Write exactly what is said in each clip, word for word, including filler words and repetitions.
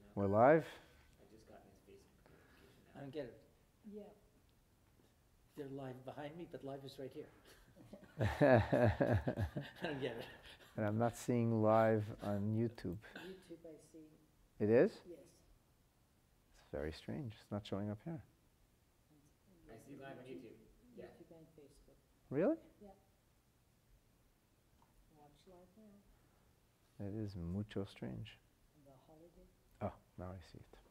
We're live? I don't get it. Yeah. They're live behind me, but live is right here. I don't get it. And I'm not seeing live on YouTube. YouTube, I see. It is? Yes. It's very strange. It's not showing up here. I see live on YouTube. Yeah. YouTube and Facebook. Really? Watch live now. It is mucho strange. The holiday. Oh, now I see it.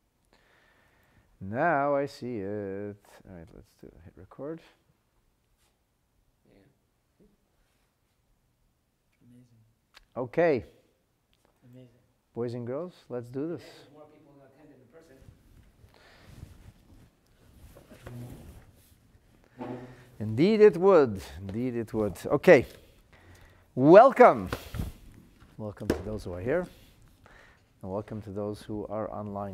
Now I see it. All right, let's do hit record. Yeah. Amazing. Okay, Amazing. boys and girls, let's do this. Yeah, there's more people attending in person. Indeed it would. Indeed it would. Okay. Welcome. Welcome to those who are here. And welcome to those who are online.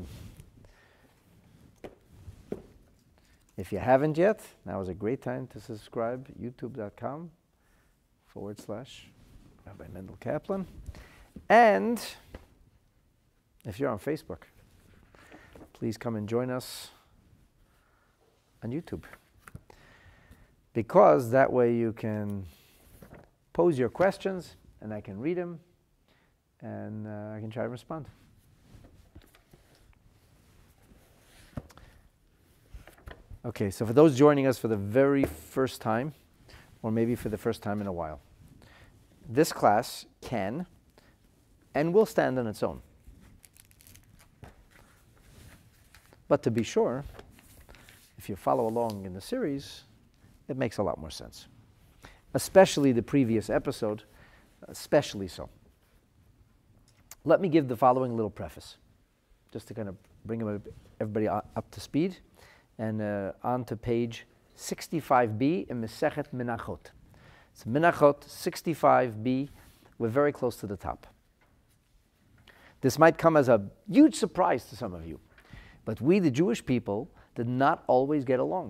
If you haven't yet, now is a great time to subscribe. YouTube.com forward slash Rabbi Mendel Kaplan. And if you're on Facebook, please come and join us on YouTube. Because that way you can pose your questions and I can read them and uh, I can try to respond. Okay, so for those joining us for the very first time, or maybe for the first time in a while, this class can and will stand on its own. But to be sure, if you follow along in the series, it makes a lot more sense. Especially the previous episode, especially so. Let me give the following little preface, just to kind of bring everybody up to speed. And uh, on to page sixty-five b in Masechet Menachot. It's Menachot sixty-five b. We're very close to the top. This might come as a huge surprise to some of you, but we, the Jewish people, did not always get along.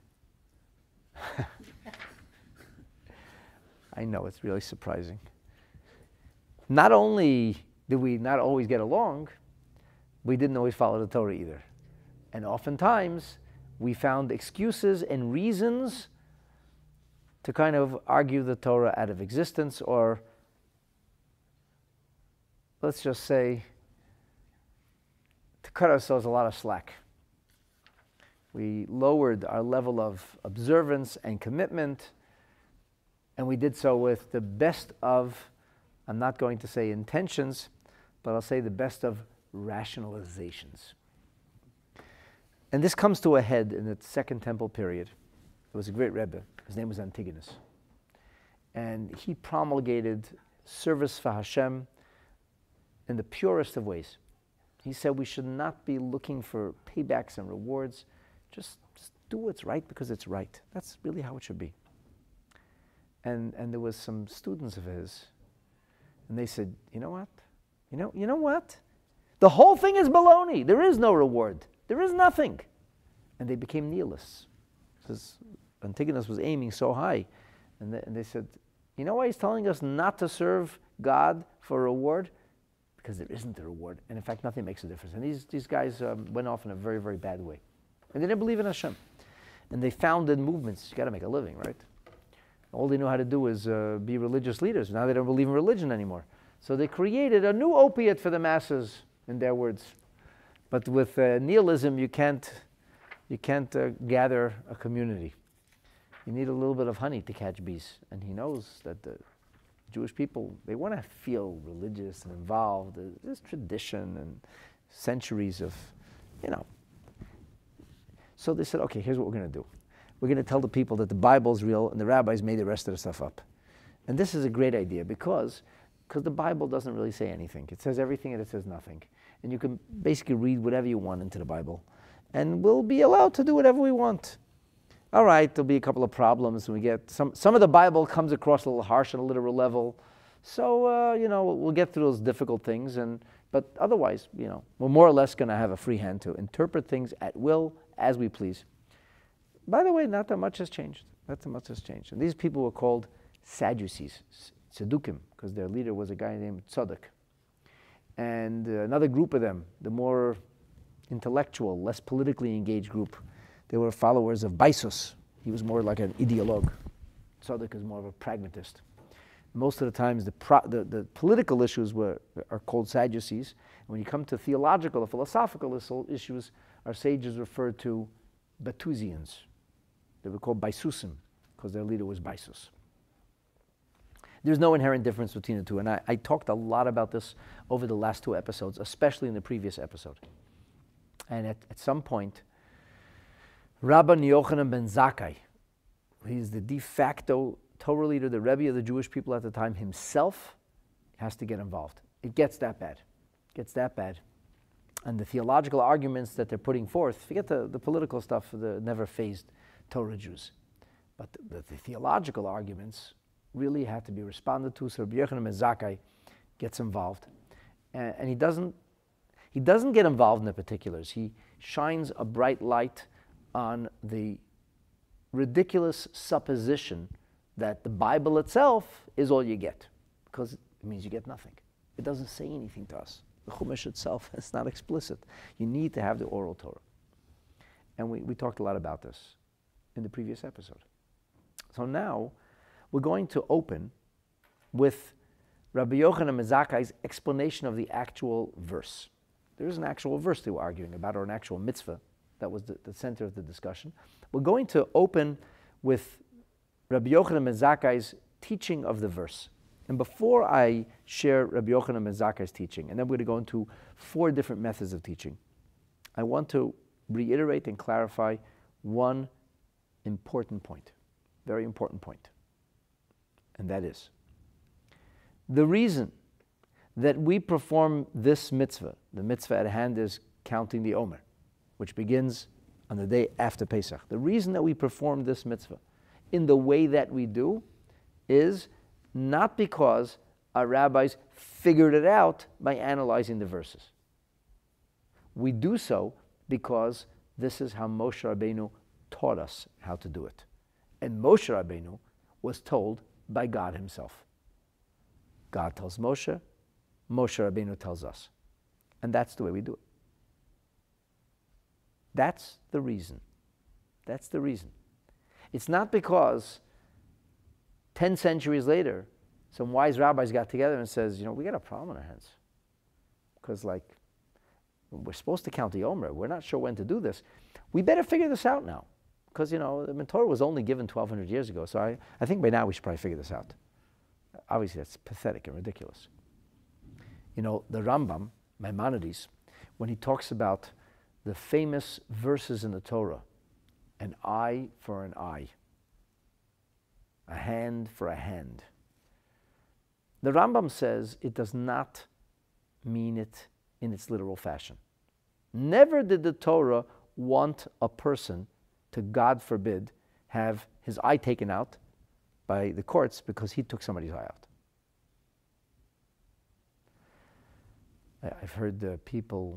I know, it's really surprising. Not only did we not always get along, we didn't always follow the Torah either. And oftentimes, we found excuses and reasons to kind of argue the Torah out of existence, or let's just say, to cut ourselves a lot of slack. We lowered our level of observance and commitment, and we did so with the best of, I'm not going to say intentions, but I'll say the best of rationalizations. And this comes to a head in the Second Temple period. There was a great Rebbe. His name was Antigonus. And he promulgated service for Hashem in the purest of ways. He said we should not be looking for paybacks and rewards. Just, just do what's right because it's right. That's really how it should be. And, and there was some students of his, and they said, you know what? You know, you know what? The whole thing is baloney. There is no reward. There is nothing. And they became nihilists. Because Antigonus was aiming so high. And they, and they said, you know why he's telling us not to serve God for a reward? Because there isn't a reward. And in fact, nothing makes a difference. And these, these guys um, went off in a very, very bad way. And they didn't believe in Hashem. And they founded movements. You got to make a living, right? All they knew how to do is uh, be religious leaders. Now they don't believe in religion anymore. So they created a new opiate for the masses, in their words. But with uh, nihilism, you can't, you can't uh, gather a community. You need a little bit of honey to catch bees. And he knows that the Jewish people, they want to feel religious and involved. There's tradition and centuries of, you know. So they said, okay, here's what we're going to do. We're going to tell the people that the Bible is real and the rabbis made the rest of the stuff up. And this is a great idea because, because the Bible doesn't really say anything. It says everything and it says nothing. And you can basically read whatever you want into the Bible. And we'll be allowed to do whatever we want. All right, there'll be a couple of problems. We get some, some of the Bible comes across a little harsh on a literal level. So, uh, you know, we'll get through those difficult things. And but otherwise, you know, we're more or less going to have a free hand to interpret things at will, as we please. By the way, not that much has changed. Not that much has changed. And these people were called Sadducees, Tzedukim, because their leader was a guy named Tzadok. And uh, another group of them, the more intellectual, less politically engaged group, they were followers of Baisus. He was more like an ideologue. Tzadok is more of a pragmatist. Most of the times, the, pro- the, the political issues were, are called Sadducees. And when you come to theological or philosophical issues, our sages referred to Batusians. They were called Baisusim, because their leader was Baisus. There's no inherent difference between the two, and I, I talked a lot about this over the last two episodes, especially in the previous episode. And at, at some point, Rabban Yochanan ben Zakkai, he's the de facto Torah leader, the Rebbe of the Jewish people at the time, himself has to get involved. It gets that bad. It gets that bad. And the theological arguments that they're putting forth, forget the, the political stuff, the never phased Torah Jews. But the, the, the theological arguments really have to be responded to. So Rabbi Yochanan ben Zakkai gets involved. And, and he doesn't he doesn't get involved in the particulars. He shines a bright light on the ridiculous supposition that the Bible itself is all you get, because it means you get nothing. It doesn't say anything to us. The Chumash itself is not explicit. You need to have the oral Torah. And we, we talked a lot about this in the previous episode. So now we're going to open with Rabbi Yochanan ben Zakkai's explanation of the actual verse. There is an actual verse they were arguing about, or an actual mitzvah that was the, the center of the discussion. We're going to open with Rabbi Yochanan ben Zakkai's teaching of the verse. And before I share Rabbi Yochanan ben Zakkai's teaching, and then we're going to go into four different methods of teaching, I want to reiterate and clarify one important point, very important point. And that is, the reason that we perform this mitzvah, the mitzvah at hand is counting the Omer, which begins on the day after Pesach. The reason that we perform this mitzvah in the way that we do is not because our rabbis figured it out by analyzing the verses. We do so because this is how Moshe Rabbeinu taught us how to do it. And Moshe Rabbeinu was told by God himself. God tells Moshe, Moshe Rabbeinu tells us. And that's the way we do it. That's the reason. That's the reason. It's not because ten centuries later, some wise rabbis got together and says, you know, we got a problem on our hands. Because like, we're supposed to count the Omer. We're not sure when to do this. We better figure this out now. Because, you know, the Torah was only given twelve hundred years ago. So I, I think by now we should probably figure this out. Obviously, that's pathetic and ridiculous. You know, the Rambam, Maimonides, when he talks about the famous verses in the Torah, an eye for an eye, a hand for a hand. The Rambam says it does not mean it in its literal fashion. Never did the Torah want a person to, God forbid, have his eye taken out by the courts because he took somebody's eye out. I've heard uh, people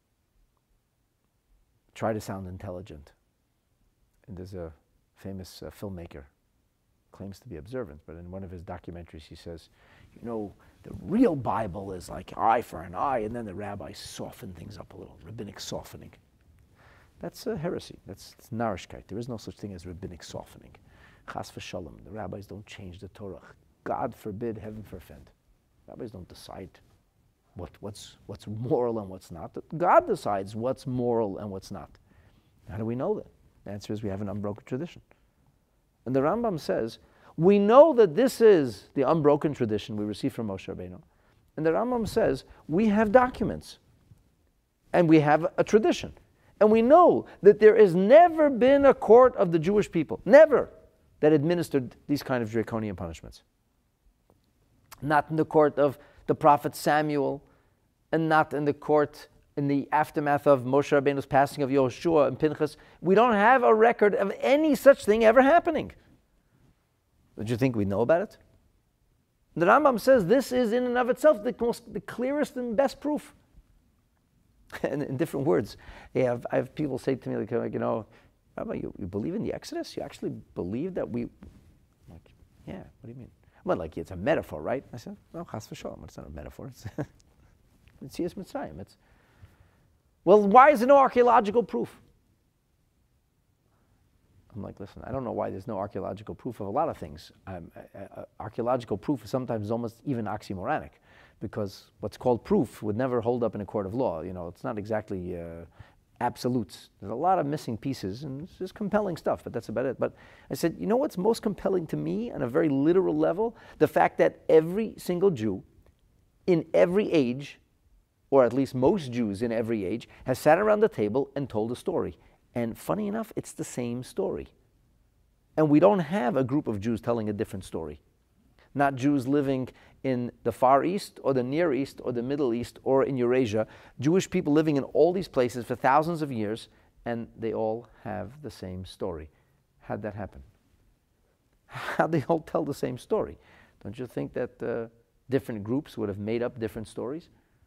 try to sound intelligent. And there's a famous uh, filmmaker, claims to be observant, but in one of his documentaries he says, you know, the real Bible is like eye for an eye, and then the rabbis soften things up a little, rabbinic softening. That's a heresy. That's, that's narishkeit. There is no such thing as rabbinic softening. Chas v'shalom. The rabbis don't change the Torah. God forbid, heaven forfend. Rabbis don't decide what, what's, what's moral and what's not. God decides what's moral and what's not. How do we know that? The answer is we have an unbroken tradition. And the Rambam says, we know that this is the unbroken tradition we received from Moshe Rabbeinu. And the Rambam says, we have documents. And we have a tradition. And we know that there has never been a court of the Jewish people, never, that administered these kind of draconian punishments. Not in the court of the prophet Samuel, and not in the court in the aftermath of Moshe Rabbeinu's passing of Yehoshua and Pinchas. We don't have a record of any such thing ever happening. Don't you think we know about it? The Rambam says this is in and of itself the most, the clearest and best proof. And in different words, I have, I have people say to me, like, you know, Rabbi, you, you believe in the Exodus? You actually believe that we... I'm like, yeah, what do you mean? Well, like, it's a metaphor, right? I said, no, chas v'shalom, it's not a metaphor. It's Yetzias Mitzrayim. It's, well, why is there no archaeological proof? I'm like, listen, I don't know why there's no archaeological proof of a lot of things. Um, uh, uh, archaeological proof is sometimes almost even oxymoronic, because what's called proof would never hold up in a court of law. You know, it's not exactly uh, absolutes. There's a lot of missing pieces, and it's just compelling stuff, but that's about it. But I said, you know what's most compelling to me on a very literal level? The fact that every single Jew in every age, or at least most Jews in every age, has sat around the table and told a story. And funny enough, it's the same story. And we don't have a group of Jews telling a different story. Not Jews living in the Far East or the Near East or the Middle East or in Eurasia. Jewish people living in all these places for thousands of years, and they all have the same story. How'd that happen? How'd they all tell the same story? Don't you think that uh, different groups would have made up different stories?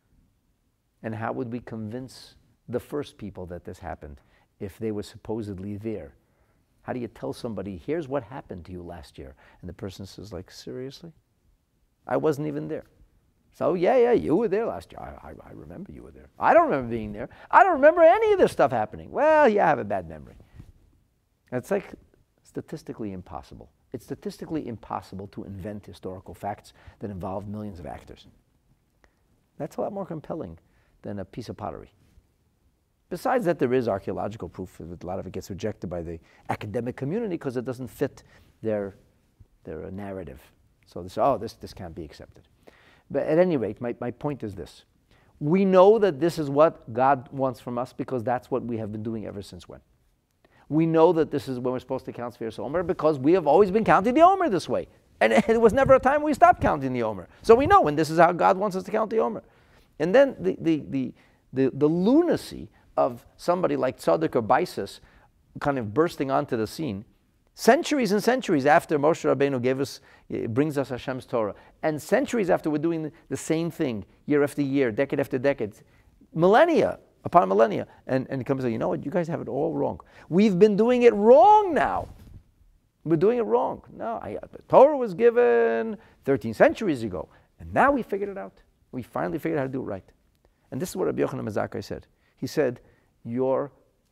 And how would we convince the first people that this happened if they were supposedly there? How do you tell somebody, here's what happened to you last year? And the person says, like, seriously? I wasn't even there. So, yeah, yeah, you were there last year. I, I, I remember you were there. I don't remember being there. I don't remember any of this stuff happening. Well, yeah, I have a bad memory. It's like statistically impossible. It's statistically impossible to invent historical facts that involve millions of actors. That's a lot more compelling than a piece of pottery. Besides that, there is archaeological proof. A lot of it gets rejected by the academic community because it doesn't fit their, their narrative. So they say, oh, this, this can't be accepted. But at any rate, my, my point is this. We know that this is what God wants from us because that's what we have been doing ever since when. We know that this is when we're supposed to count Sfiras Omer because we have always been counting the Omer this way. And it was never a time we stopped counting the Omer. So we know when this is how God wants us to count the Omer. And then the, the, the, the, the lunacy of somebody like Tzadok or Baisus kind of bursting onto the scene, centuries and centuries after Moshe Rabbeinu gave us, brings us Hashem's Torah, and centuries after we're doing the same thing year after year, decade after decade, millennia upon millennia, and, and he comes and says, you know what, you guys have it all wrong. We've been doing it wrong now. We're doing it wrong. No, I, the Torah was given thirteen centuries ago, and now we figured it out. We finally figured out how to do it right. And this is what Rabbi Yochanan ben Zakkai said. He said, your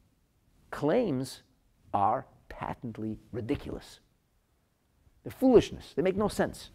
claims are patently ridiculous. They're foolishness. They make no sense.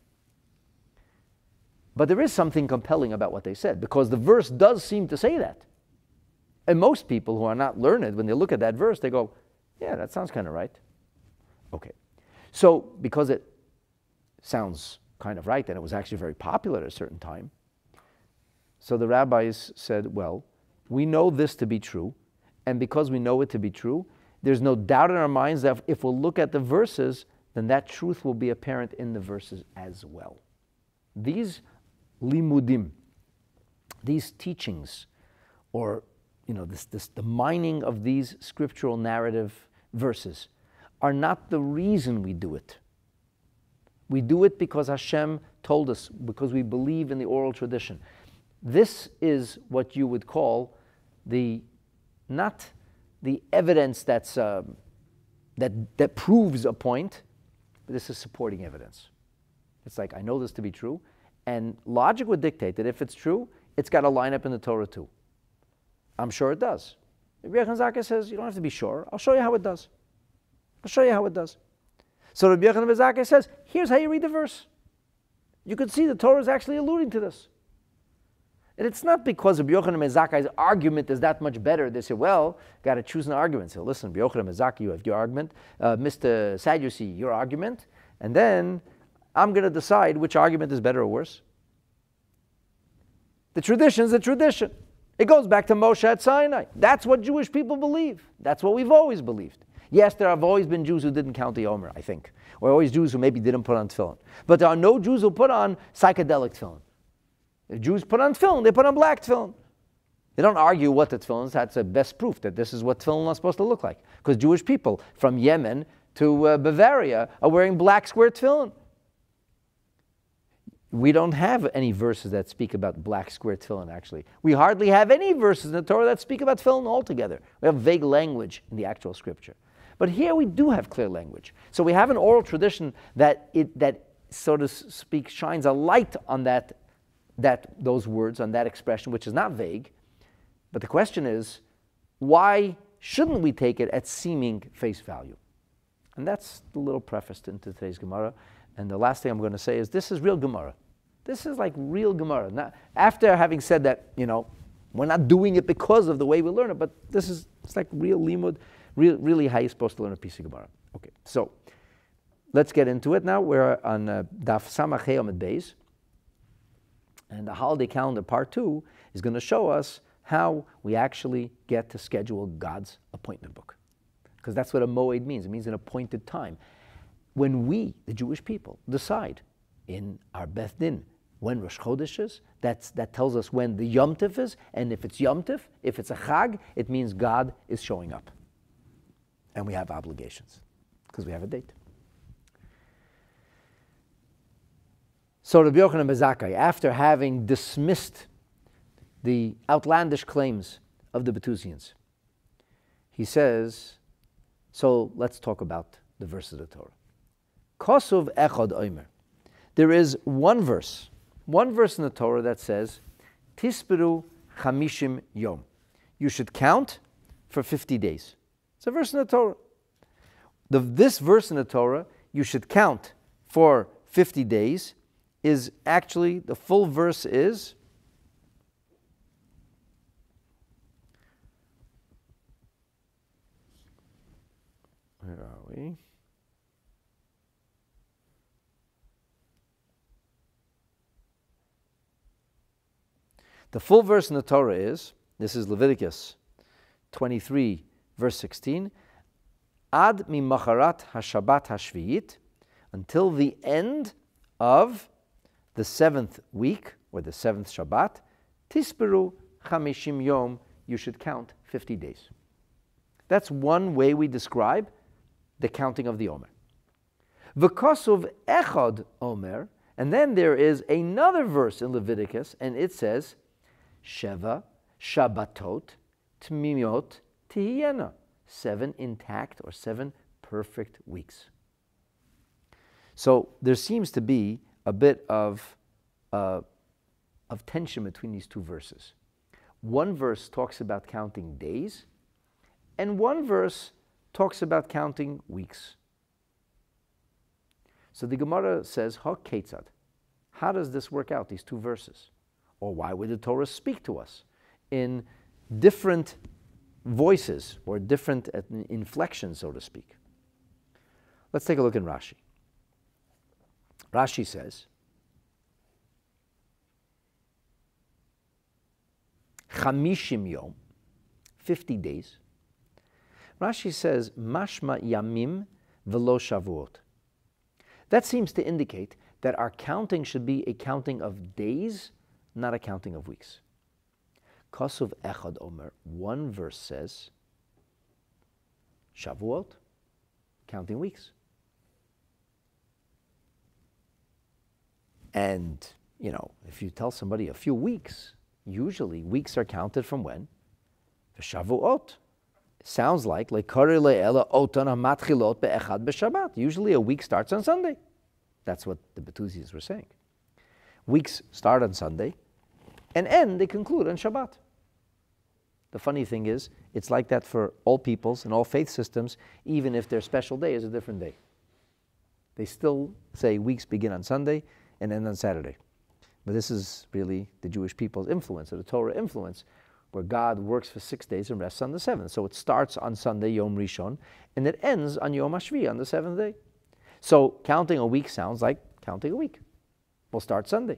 But there is something compelling about what they said, because the verse does seem to say that. And most people who are not learned, when they look at that verse, they go, yeah, that sounds kind of right. Okay. So, because it sounds kind of right, and it was actually very popular at a certain time, so the rabbis said, well, we know this to be true, and because we know it to be true, there's no doubt in our minds that if we'll look at the verses, then that truth will be apparent in the verses as well. These limudim, these teachings, or you know, this, this, the mining of these scriptural narrative verses, are not the reason we do it. We do it because Hashem told us, because we believe in the oral tradition. This is what you would call the, not the evidence that's, uh, that, that proves a point, but this is supporting evidence. It's like, I know this to be true, and logic would dictate that if it's true, it's got to line up in the Torah too. I'm sure it does. Rabbi Yochanan ben Zakkai says, you don't have to be sure. I'll show you how it does. I'll show you how it does. So Rabbi Yochanan ben Zakkai says, here's how you read the verse. You could see the Torah is actually alluding to this. And it's not because Rabbi Yochanan ben Zakkai's argument is that much better. They say, well, got to choose an argument. So listen, Rabbi Yochanan ben Zakkai, you have your argument. Uh, Mister Sadducee, your argument. And then I'm going to decide which argument is better or worse. The tradition is the tradition. It goes back to Moshe at Sinai. That's what Jewish people believe. That's what we've always believed. Yes, there have always been Jews who didn't count the Omer, I think. Or always Jews who maybe didn't put on tefillin. But there are no Jews who put on psychedelic tefillin. If Jews put on tefillin, they put on black tefillin. They don't argue what the tefillin is. That's the best proof that this is what tefillin is supposed to look like. Because Jewish people from Yemen to uh, Bavaria are wearing black square tefillin. We don't have any verses that speak about black square tefillin, actually. We hardly have any verses in the Torah that speak about tefillin altogether. We have vague language in the actual scripture. But here we do have clear language. So we have an oral tradition that, it, that so to speak, shines a light on that that those words, on that expression, which is not vague. But the question is, why shouldn't we take it at seeming face value? And that's the little preface into today's Gemara. And the last thing I'm going to say is, this is real Gemara. This is like real Gemara. Now, after having said that, you know, we're not doing it because of the way we learn it, but this is, it's like real limud, real, really how you're supposed to learn a piece of Gemara. Okay, so let's get into it now. We're on uh, Daf Samach Hey Amud Beis. And the holiday calendar part two is going to show us how we actually get to schedule God's appointment book. Because that's what a moed means. It means an appointed time. When we, the Jewish people, decide in our Beth Din when Rosh Chodesh is, that's, that tells us when the Yom Tif is, and if it's Yom Tif, if it's a Chag, it means God is showing up. And we have obligations, because we have a date. So Rabbi Yochanan ben Zakkai, after having dismissed the outlandish claims of the Betusians, he says, so let's talk about the verse of the Torah. Kosuv echad omer. There is one verse, one verse in the Torah that says, Tisperu chamishim yom. You should count for fifty days. It's a verse in the Torah. The, this verse in the Torah, you should count for fifty days, is actually, the full verse is, where are we? The full verse in the Torah is, this is Leviticus twenty-three, verse sixteen, Ad mimacharat hashabat hashviyit, until the end of the seventh week, or the seventh Shabbat, Tisperu chamishim yom, you should count fifty days. That's one way we describe the counting of the Omer. V'kosuv echad Omer, and then there is another verse in Leviticus, and it says, Sheva Shabbatot Tmimiot Tihiyena, seven intact or seven perfect weeks. So there seems to be a bit of, uh, of tension between these two verses. One verse talks about counting days, and one verse talks about counting weeks. So the Gemara says, Ha ketzad. How does this work out, these two verses? Or why would the Torah speak to us in different voices or different inflections, so to speak? Let's take a look in Rashi. Rashi says, Chamishim yom, fifty days. Rashi says, Mashma yamim velo shavuot. That seems to indicate that our counting should be a counting of days, not a counting of weeks. Kosuv echad omer, one verse says, Shavuot, counting weeks. And, you know, if you tell somebody a few weeks, usually weeks are counted from when? The Shavuot. Sounds like, usually a week starts on Sunday. That's what the Betusians were saying. Weeks start on Sunday and end, they conclude on Shabbat. The funny thing is, it's like that for all peoples and all faith systems, even if their special day is a different day. They still say weeks begin on Sunday and end on Saturday. But this is really the Jewish people's influence, or the Torah influence, where God works for six days and rests on the seventh. So it starts on Sunday, Yom Rishon, and it ends on Yom HaShvi, on the seventh day. So counting a week sounds like counting a week. We'll start Sunday.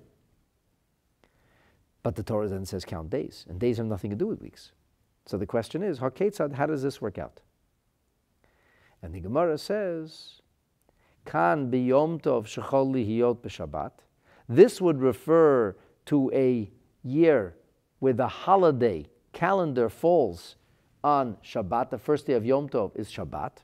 But the Torah then says count days, and days have nothing to do with weeks. So the question is, HaKetzad, how does this work out? And the Gemara says, Kan biyom tov shechol lihiyot b'Shabbat. This would refer to a year where the holiday calendar falls on Shabbat. The first day of Yom Tov is Shabbat.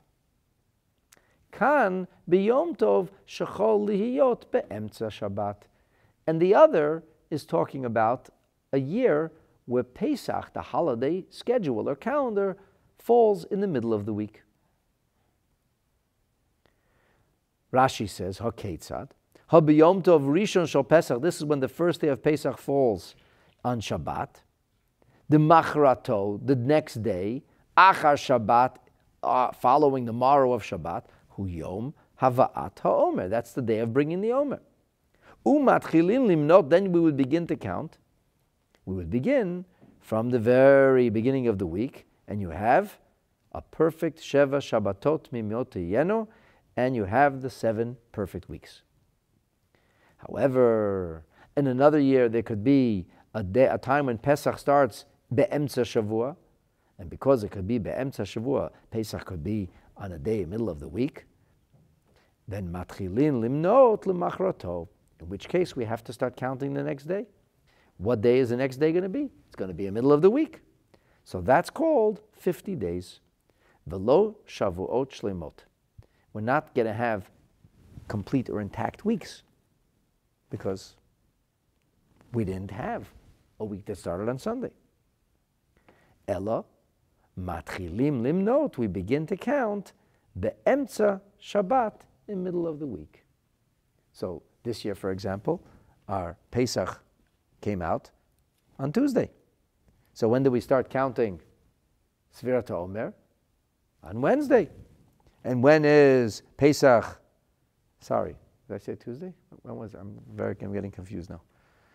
Kan biyom tov shechol lihiyot be'emtza Shabbat. And the other is talking about a year where Pesach, the holiday schedule or calendar, falls in the middle of the week. Rashi says, HaKetzad, Habiyom Tov Rishon Shal Pesach. This is when the first day of Pesach falls on Shabbat. The Machrato, the next day, Achar Shabbat, uh, following the morrow of Shabbat, Hu Yom Hava'at HaOmer. That's the day of bringing the Omer. Umatchilin Limnot, then we would begin to count. We would begin from the very beginning of the week, and you have a perfect Sheva Shabbatot Mimiot Yeno, and you have the seven perfect weeks. However, in another year, there could be a, day, a time when Pesach starts Be'emtza Shavua, and because it could be Be'emtza Shavua, Pesach could be on a day, middle of the week, then Matchilin Limnot L'machroto, in which case we have to start counting the next day. What day is the next day going to be? It's going to be the middle of the week. So that's called fifty days. Velo Shavuot Shlemot. We're not going to have complete or intact weeks because we didn't have a week that started on Sunday. Ella, matchilim limnot, we begin to count be'emtza Shabbat, in the middle of the week. So this year, for example, our Pesach came out on Tuesday. So when do we start counting Sfirat HaOmer? On Wednesday. And when is Pesach? Sorry, did I say Tuesday? When was it? I'm very, I'm getting confused now.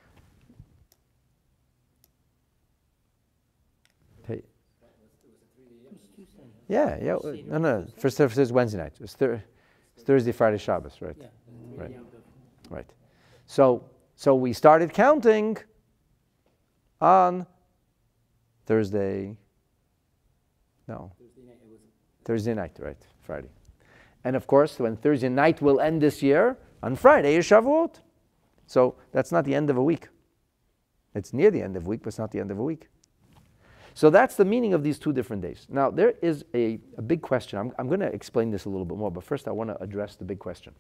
Yeah, yeah. No, no. First service is Wednesday night. It was thir- Thursday, Friday, Shabbos, right? Yeah. Right. Right. So, so we started counting on Thursday. No. Thursday night, it was Thursday night, right? Friday. And of course, when Thursday night will end this year, on Friday is Shavuot. So that's not the end of a week. It's near the end of a week, but it's not the end of a week. So that's the meaning of these two different days. Now, there is a, a big question. I'm, I'm going to explain this a little bit more, but first I want to address the big question.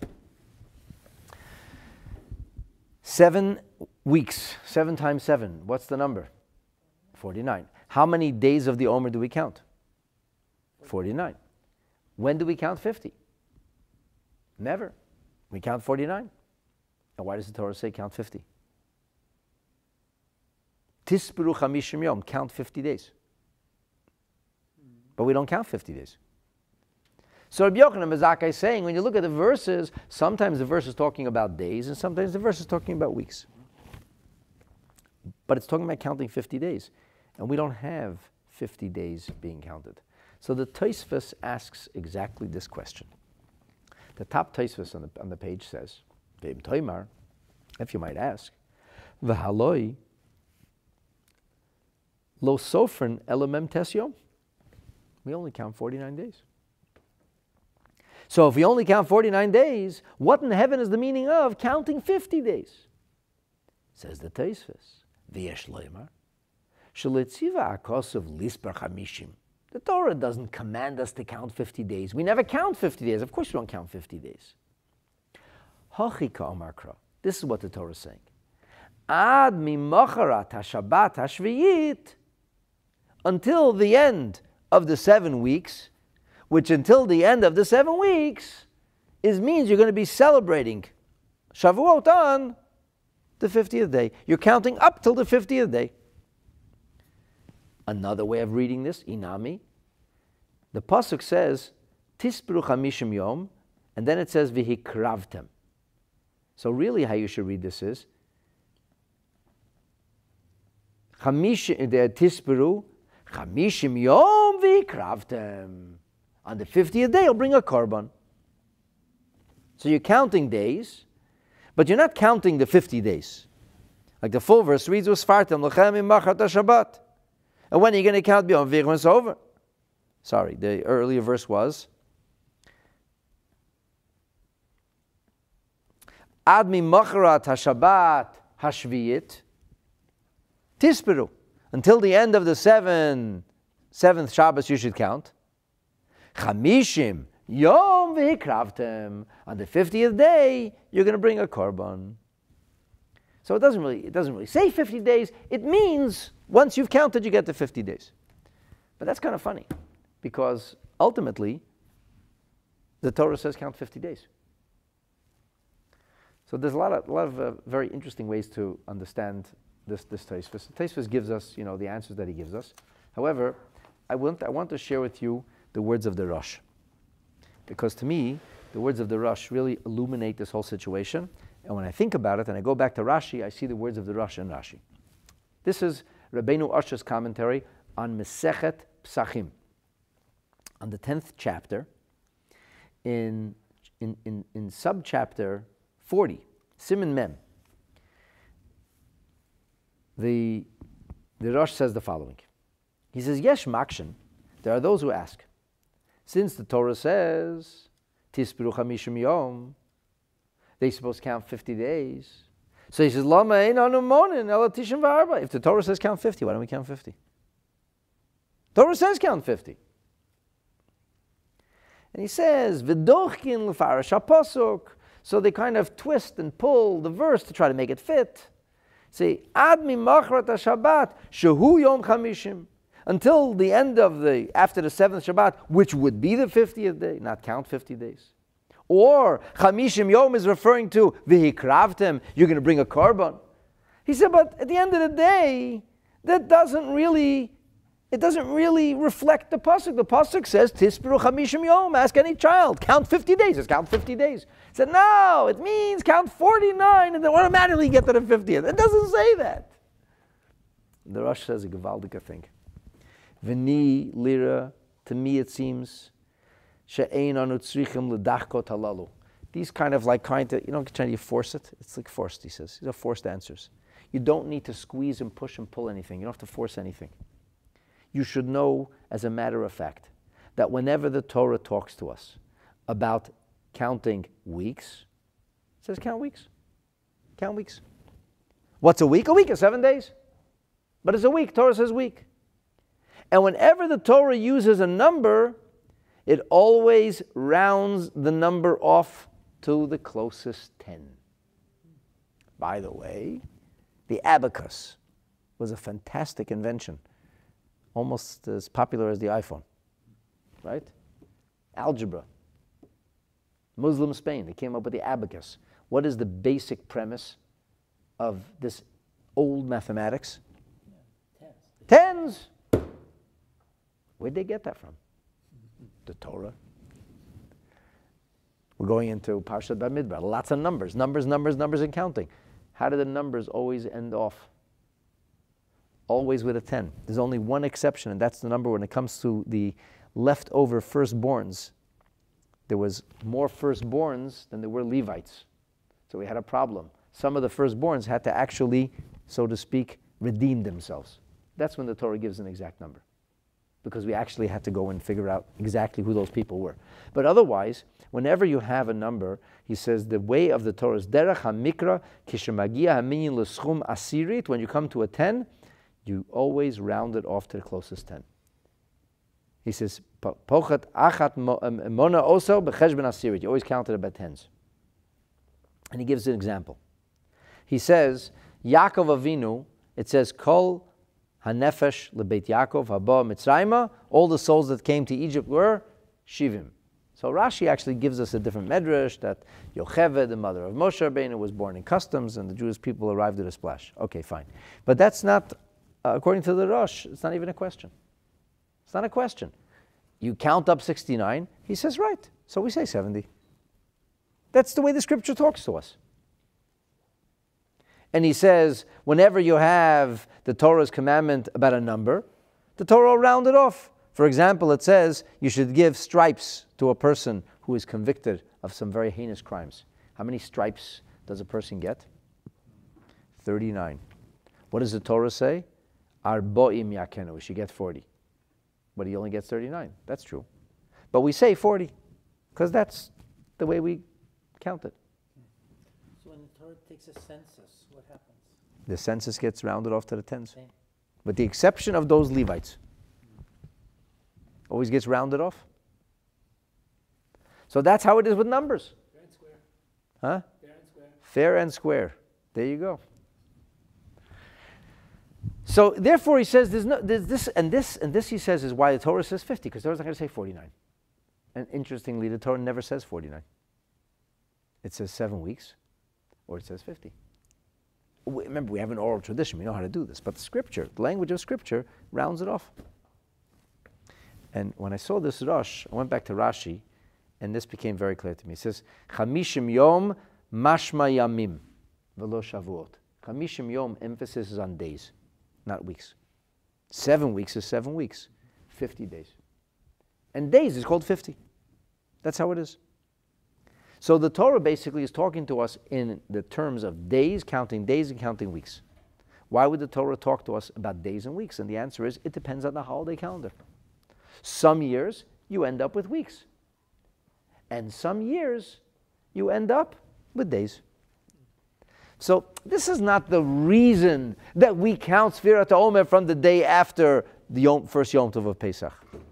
Seven weeks, seven times seven, what's the number? forty-nine. How many days of the Omer do we count? forty-nine. When do we count fifty? Never. We count forty-nine. And why does the Torah say count fifty? Tisperu chamishim yom, count fifty days. But we don't count fifty days. So Rabbi Yochanan ben Zakkai is saying, when you look at the verses, sometimes the verse is talking about days, and sometimes the verse is talking about weeks. But it's talking about counting fifty days. And we don't have fifty days being counted. So the Tosfos asks exactly this question. The top Tosfos on the, on the page says, Ve'im toimar, if you might ask, v'haloi lo sofren elamem tes yom. We only count forty-nine days. So if we only count forty-nine days, what in heaven is the meaning of counting fifty days? Says the Tosfos, v'yesh loymar, shelitzivah akosov lisper chamishim. The Torah doesn't command us to count fifty days. We never count fifty days. Of course we don't count fifty days. Hachika omarkra. This is what the Torah is saying. Ad mimacharat hashabbat hashviyit, until the end of the seven weeks, which until the end of the seven weeks is means you're going to be celebrating Shavuot on the fiftieth day. You're counting up till the fiftieth day. Another way of reading this, inami, the pasuk says, Tisperu chamishim yom, and then it says, v'hikravtem. So really how you should read this is, chamishim, the tisperu, chamishim yom v'hikravtem. On the fiftieth day, you'll bring a korban. So you're counting days, but you're not counting the fifty days. Like the full verse reads, Usfartem lechem imachat Shabbat. And when are you going to count beyond Vir when it's over? Sorry, the earlier verse was Ad mimacharat hashabbat hashviyit tisperu. Until the end of the seven, seventh Shabbos you should count. Chamishim yom v'hikravtem. On the fiftieth day you're going to bring a korban. So it doesn't really, it doesn't really say fifty days. It means once you've counted, you get to fifty days. But that's kind of funny, because ultimately, the Torah says count fifty days. So there's a lot of, a lot of uh, very interesting ways to understand this this Tosfos. Tosfos gives us, you know, the answers that he gives us. However, I want I want to share with you the words of the Rosh, because to me, the words of the Rosh really illuminate this whole situation. And when I think about it, and I go back to Rashi, I see the words of the Rosh in Rashi. This is Rabbeinu Asher's commentary on Mesechet Psachim, on the tenth chapter, in in in, in subchapter forty, Siman Mem. The the Rosh says the following. He says, Yesh Makshin, there are those who ask, since the Torah says, Tispiru Chamishim Yom, they're supposed to count fifty days. So he says, Lama ein anu monin ela tishim v'arba. If the Torah says count fifty, why don't we count fifty? Torah says count fifty. And he says, V'dochkin l'farash ha'pasuk. So they kind of twist and pull the verse to try to make it fit. Say, Ad mimachrat ha'shabbat, shehu yom chamishim. Until the end of the, after the seventh Shabbat, which would be the fiftieth day, not count fifty days. Or, chamishim yom is referring to, v'hikravtem, you're going to bring a korban. He said, but at the end of the day, that doesn't really, it doesn't really reflect the pasuk. The pasuk says, Tispiru chamishim yom, ask any child, count fifty days, just count fifty days. He said, no, it means count forty-nine and then automatically get to the fiftieth. It doesn't say that. The Rosh says a gewaldige thing. V'ni lira, to me it seems, she'ein anu tzrichim l'dachkot halalu. These kind of like kind of, you don't try to force it. It's like forced, he says. These are forced answers. You don't need to squeeze and push and pull anything. You don't have to force anything. You should know, as a matter of fact, that whenever the Torah talks to us about counting weeks, it says count weeks. Count weeks. What's a week? A week is seven days. But it's a week. Torah says week. And whenever the Torah uses a number, it always rounds the number off to the closest ten. By the way, the abacus was a fantastic invention, almost as popular as the iPhone, right? Algebra. Muslim Spain, they came up with the abacus. What is the basic premise of this old mathematics? Yeah, tens. Tens! Where'd they get that from? The Torah. We're going into Parshat Bamidbar. Lots of numbers, numbers, numbers, numbers, and counting. How do the numbers always end off? Always with a ten. There's only one exception, and that's the number when it comes to the leftover firstborns. There was more firstborns than there were Levites. So we had a problem. Some of the firstborns had to actually, so to speak, redeem themselves. That's when the Torah gives an exact number, because we actually had to go and figure out exactly who those people were. But otherwise, whenever you have a number, he says the way of the Torah is derech hamikra kishemagia haminyan l'schum asirit. When you come to a ten, you always round it off to the closest ten. He says pochat achat mona oso becheshben asirit. You always count it by tens. And he gives an example. He says Yaakov Avinu. It says kol Hanefesh lebeit Yaakov haba Mitzrayma. All the souls that came to Egypt were Shivim. So Rashi actually gives us a different medrash that Yocheved, the mother of Moshe Rabbeinu, was born in customs, and the Jewish people arrived at a splash. Okay, fine, but that's not, uh, according to the Rosh, it's not even a question. It's not a question. You count up sixty-nine. He says right, so we say seventy. That's the way the Scripture talks to us. And he says, whenever you have the Torah's commandment about a number, the Torah will round it off. For example, it says you should give stripes to a person who is convicted of some very heinous crimes. How many stripes does a person get? thirty-nine. What does the Torah say? Arboim yakenu. We should get forty. But he only gets thirty-nine. That's true. But we say forty, because that's the way we count it. So when the Torah takes a census, what happens? The census gets rounded off to the tens. Same. With the exception of those Levites. Always gets rounded off. So that's how it is with numbers. Fair and square. Huh? Fair and square. Fair and square. There you go. So therefore he says there's no there's this and this and this he says is why the Torah says fifty, because the Torah's not going to say forty-nine. And interestingly, the Torah never says forty-nine. It says seven weeks. or it says fifty. We, remember, we have an oral tradition. We know how to do this. But the scripture, the language of scripture, rounds it off. And when I saw this Rosh, I went back to Rashi, and this became very clear to me. It says, Chamishim Yom Mashma Yamim Velo Shavuot. Chamishim Yom, emphasis is on days, not weeks. Seven weeks is seven weeks. Fifty days. And days is called fifty. That's how it is. So the Torah basically is talking to us in the terms of days, counting days and counting weeks. Why would the Torah talk to us about days and weeks? And the answer is, it depends on the holiday calendar. Some years, you end up with weeks. And some years, you end up with days. So this is not the reason that we count Sfirat HaOmer from the day after the Yom, first Yom Tov of Pesach.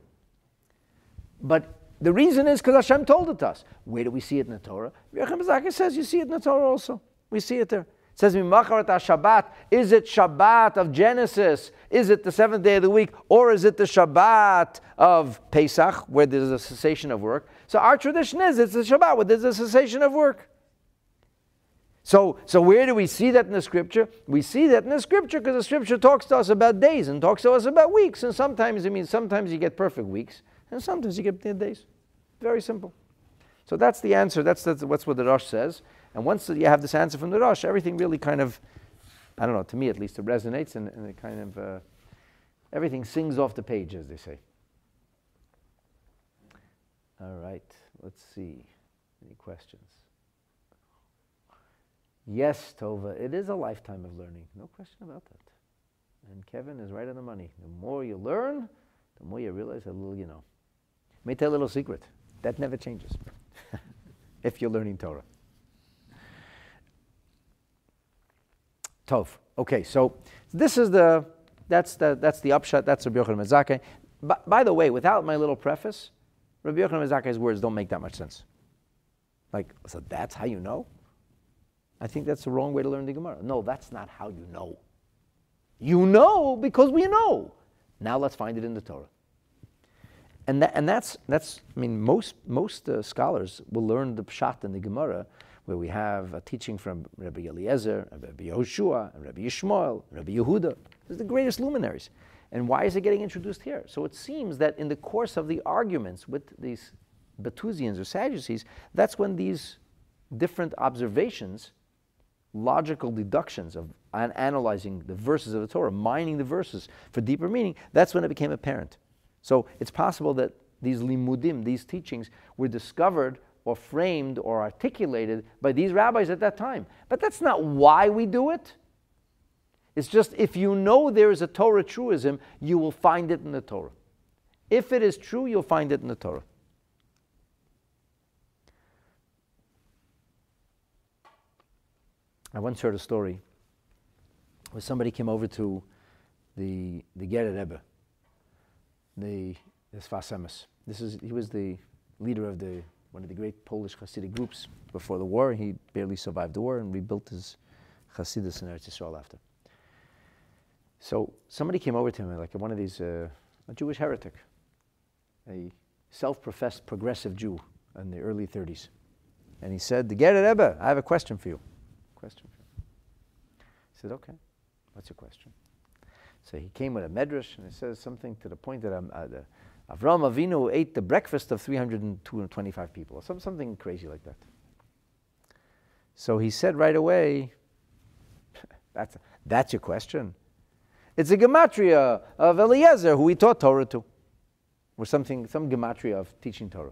But the reason is because Hashem told it to us. Where do we see it in the Torah? Rabbi Yochanan ben Zakkai says you see it in the Torah also. We see it there. It says, Mimacharat HaShabbat. Is it Shabbat of Genesis? Is it the seventh day of the week? Or is it the Shabbat of Pesach, where there's a cessation of work? So our tradition is it's the Shabbat where there's a cessation of work. So, so where do we see that in the scripture? We see that in the scripture because the scripture talks to us about days and talks to us about weeks. And sometimes, I mean, sometimes you get perfect weeks and sometimes you get days. Very simple. So that's the answer. That's, that's, that's what the Rosh says. And once you have this answer from the Rosh, everything really kind of, I don't know, to me at least, it resonates and, and it kind of, uh, everything sings off the page, as they say. All right, let's see. Any questions? Yes, Tova, it is a lifetime of learning. No question about that. And Kevin is right on the money. The more you learn, the more you realize how little you know. Let me tell you a little secret. That never changes if you're learning Torah. Tov. Okay, so this is the, that's the, that's the upshot. That's Rabbi Yochanan ben Zakkai. By, by the way, without my little preface, Rabbi Yochanan ben Zakkai's words don't make that much sense. Like, so that's how you know? I think that's the wrong way to learn the Gemara. No, that's not how you know. You know because we know. Now let's find it in the Torah. And that, and that's that's I mean most most uh, scholars will learn the Pshat in the Gemara, where we have a teaching from Rabbi Eliezer, Rabbi Yehoshua, Rabbi Yishmael, Rabbi Yehuda. These are the greatest luminaries. And why is it getting introduced here? So it seems that in the course of the arguments with these Betusians or Sadducees, that's when these different observations, logical deductions of an analyzing the verses of the Torah, mining the verses for deeper meaning, that's when it became apparent. So it's possible that these limudim, these teachings, were discovered or framed or articulated by these rabbis at that time. But that's not why we do it. It's just if you know there is a Torah truism, you will find it in the Torah. If it is true, you'll find it in the Torah. I once heard a story where somebody came over to the the Gerer Rebbe, the, the Sfas Emes. This is he was the leader of the one of the great Polish Hasidic groups before the war. He barely survived the war and rebuilt his Hasidus in Eretz Yisrael after. So somebody came over to him, like one of these, uh, a Jewish heretic, a self-professed progressive Jew in the early thirties, and he said, "The Gerer Rebbe, I have a question for you." Question for you. He said, "Okay, what's your question?" So he came with a medrash, and it says something to the point that um, uh, the Avraham Avinu ate the breakfast of three hundred twenty-five people, or some, something crazy like that. So he said right away, that's, that's your question? It's a gematria of Eliezer, who he taught Torah to, or something, some gematria of teaching Torah.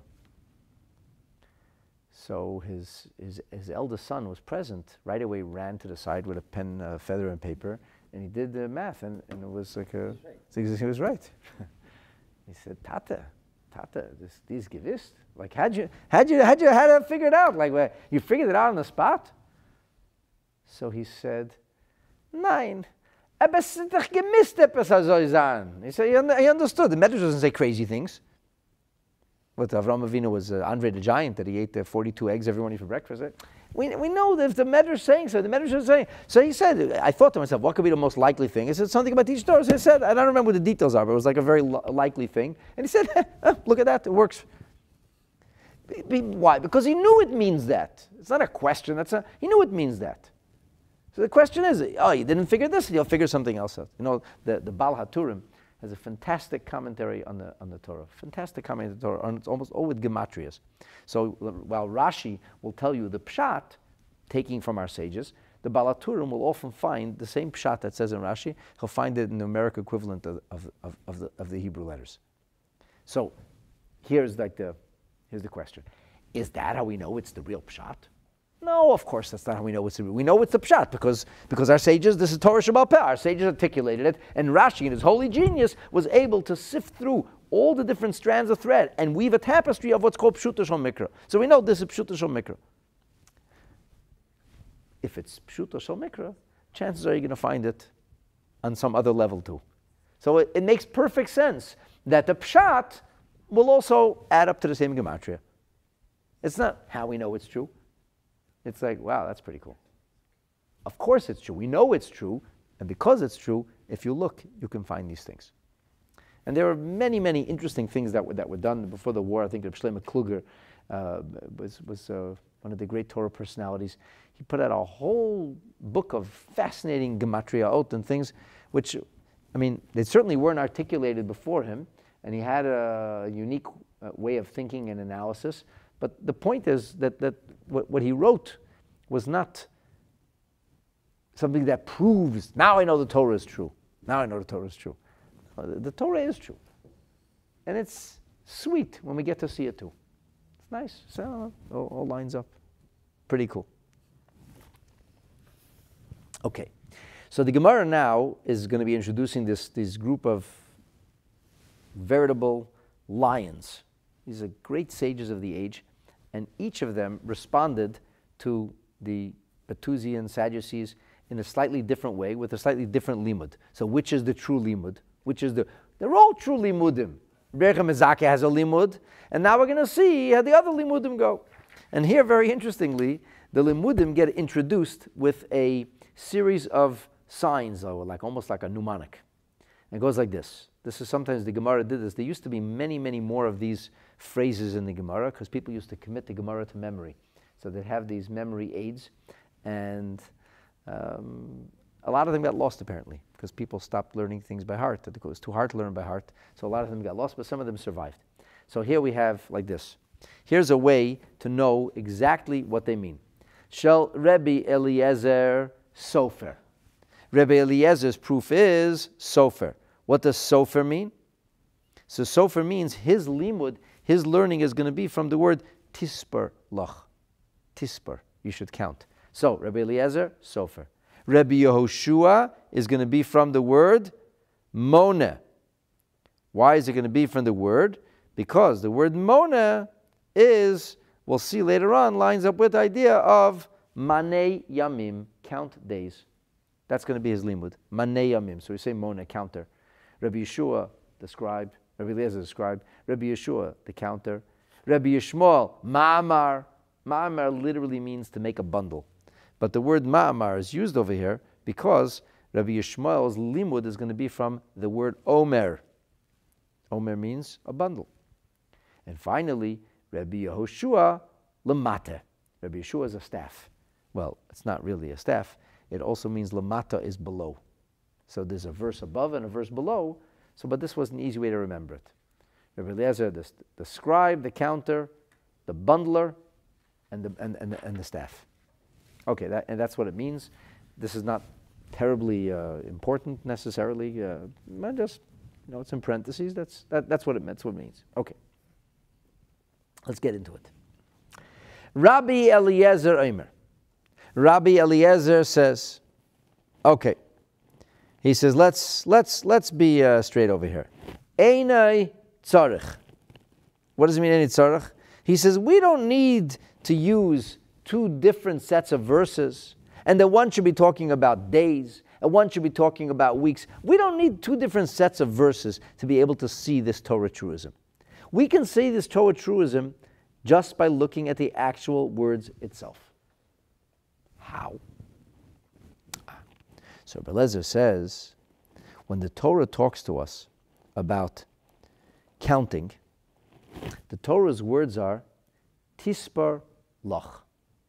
So his, his, his eldest son was present, right away ran to the side with a pen, uh, feather, and paper, and he did the math, and, and it was like a, he was right. He was right. He said, Tata, Tata, this, these gevist, like, how'd you, how'd you, how'd you, how'd you figure it out? Like, well, you figured it out on the spot? So he said, Nein, aber es ist doch gemisst, etwas soll sein. He said, he understood. The Medrash doesn't say crazy things. But Avraham Avinu was uh, Andre the Giant, that he ate the forty-two eggs every morning for breakfast. We, we know that if the Medrash is saying so, the Medrash is saying. So he said, I thought to myself, what could be the most likely thing? He said something about teaching Torah. So he said, I don't remember what the details are, but it was like a very lo- likely thing. And he said, oh, look at that, it works. Be- Why? Because he knew it means that. It's not a question. That's a, he knew it means that. So the question is, oh, you didn't figure this, you'll figure something else out. You know, the, the Baal HaTurim has a fantastic commentary on the, on the Torah. Fantastic commentary on the Torah, and it's almost all with gematrias. So while Rashi will tell you the pshat, taking from our sages, the Baal HaTurim will often find the same pshat that says in Rashi, he'll find it in the numeric equivalent of, of, of, of, the, of the Hebrew letters. So here's like the, here's the question. Is that how we know it's the real pshat? No, of course that's not how we know it's the real. We know it's the pshat because, because our sages, this is Torah Shebaal Peh, our sages articulated it, and Rashi in his holy genius was able to sift through all the different strands of thread and weave a tapestry of what's called Pshuta Shel Mikra. So we know this is Pshuta Shel Mikra. If it's Pshuta Shel Mikra, chances are you're going to find it on some other level too. So it, it makes perfect sense that the pshat will also add up to the same gematria. It's not how we know it's true. It's like, wow, that's pretty cool. Of course it's true. We know it's true. And because it's true, if you look, you can find these things. And there are many, many interesting things that were, that were done before the war. I think Shlomo Kluger uh, was, was uh, one of the great Torah personalities. He put out a whole book of fascinating gematriaot and things, which, I mean, they certainly weren't articulated before him. And he had a unique uh, way of thinking and analysis. But the point is that, that what, what he wrote was not something that proves, now I know the Torah is true. Now I know the Torah is true. Uh, the, the Torah is true. And it's sweet when we get to see it too. It's nice. So it all, all lines up. Pretty cool. Okay. So the Gemara now is going to be introducing this, this group of veritable lions. These are great sages of the age. And each of them responded to the Batusian Sadducees in a slightly different way, with a slightly different limud. So which is the true limud? Which is the, they're all true limudim. Rebbe Mezakeh has a limud, and now we're going to see how the other limudim go. And here, very interestingly, the limudim get introduced with a series of signs, though, like almost like a mnemonic. And it goes like this. This is sometimes the Gemara did this. There used to be many, many more of these phrases in the Gemara because people used to commit the Gemara to memory. So they'd have these memory aids, and um, a lot of them got lost apparently because people stopped learning things by heart. It was too hard to learn by heart. So a lot of them got lost, but some of them survived. So here we have like this. Here's a way to know exactly what they mean. Shel Rebbe Eliezer Sofer. Rebbe Eliezer's proof is Sofer. What does Sofer mean? So Sofer means his limud, his learning is going to be from the word tisper lach. Tisper, you should count. So Rebbe Eliezer, Sofer. Rebbe Yehoshua is going to be from the word mona. Why is it going to be from the word? Because the word mona is, we'll see later on, lines up with the idea of manei yamim, count days. That's going to be his limud. Manei yamim. So we say mona, counter. Rabbi Yeshua, the scribe. Rabbi Eliezer, the scribe. Rabbi Yeshua, the counter. Rabbi Yishmael, ma'amar. Ma'amar literally means to make a bundle. But the word ma'amar is used over here because Rabbi Yishmael's limud is going to be from the word omer. Omer means a bundle. And finally, Rabbi Yehoshua, lamata. Rabbi Yeshua is a staff. Well, it's not really a staff. It also means lamata is below. So there's a verse above and a verse below. So, but this was an easy way to remember it. Rabbi Eliezer, the, the scribe, the counter, the bundler, and the and, and, and the staff. Okay, that, and that's what it means. This is not terribly uh, important necessarily. Uh, just, you know, it's in parentheses. That's that, that's what it meant. That's what it means. Okay. Let's get into it. Rabbi Eliezer Omer. Rabbi Eliezer says, okay. He says, let's let's let's be uh, straight over here. Einai tzarich. What does it mean, einai tzarich? He says, we don't need to use two different sets of verses, and that one should be talking about days, and one should be talking about weeks. We don't need two different sets of verses to be able to see this Torah truism. We can see this Torah truism just by looking at the actual words itself. How? So Eliezer says, when the Torah talks to us about counting, the Torah's words are Tispar Loch.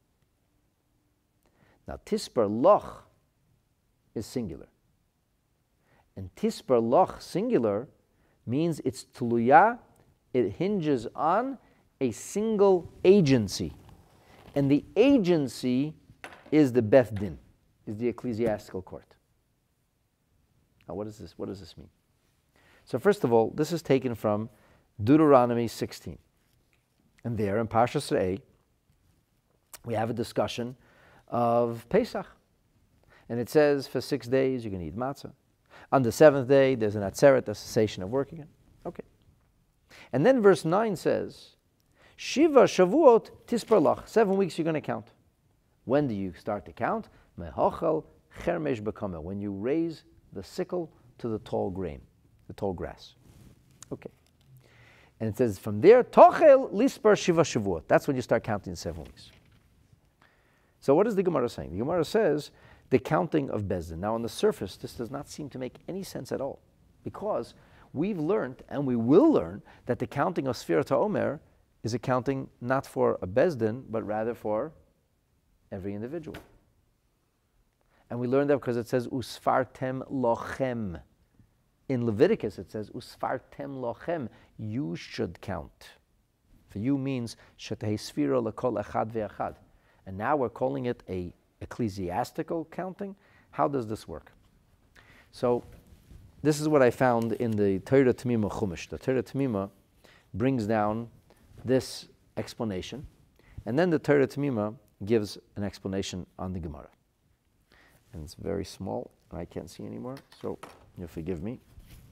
Now, Tispar Loch is singular. And Tispar Loch singular means it's tuluya, it hinges on a single agency. And the agency is the Beth Din, is the ecclesiastical court. Now, what is this? What does this mean? So, first of all, this is taken from Deuteronomy sixteen. And there in Parshas Re'eh, we have a discussion of Pesach. And it says, for six days you can eat matzah. On the seventh day, there's an atzeret, a cessation of work again. Okay. And then verse nine says, Shiva Shavuot Tispar Loch. Seven weeks you're going to count. When do you start to count? Mehochel Chermesh Bekama. When you raise the sickle to the tall grain, the tall grass. Okay. And it says from there, Tochel Lispar Shiva Shavuot. That's when you start counting seven weeks. So what is the Gemara saying? The Gemara says the counting of Bezdin. Now on the surface, this does not seem to make any sense at all. Because we've learned, and we will learn, that the counting of Sfirat HaOmer is accounting not for a Bezdin, but rather for every individual. And we learned that because it says, Usfartem lochem. In Leviticus it says, Usfartem lochem. You should count. For you means, Shetei Sfira lekol echad ve'echad. And now we're calling it a ecclesiastical counting. How does this work? So, this is what I found in the Torah Tamima Chumash. The Torah Tamima brings down this explanation, and then the Torah Tamima gives an explanation on the Gemara. And it's very small, and I can't see anymore, so you'll forgive me.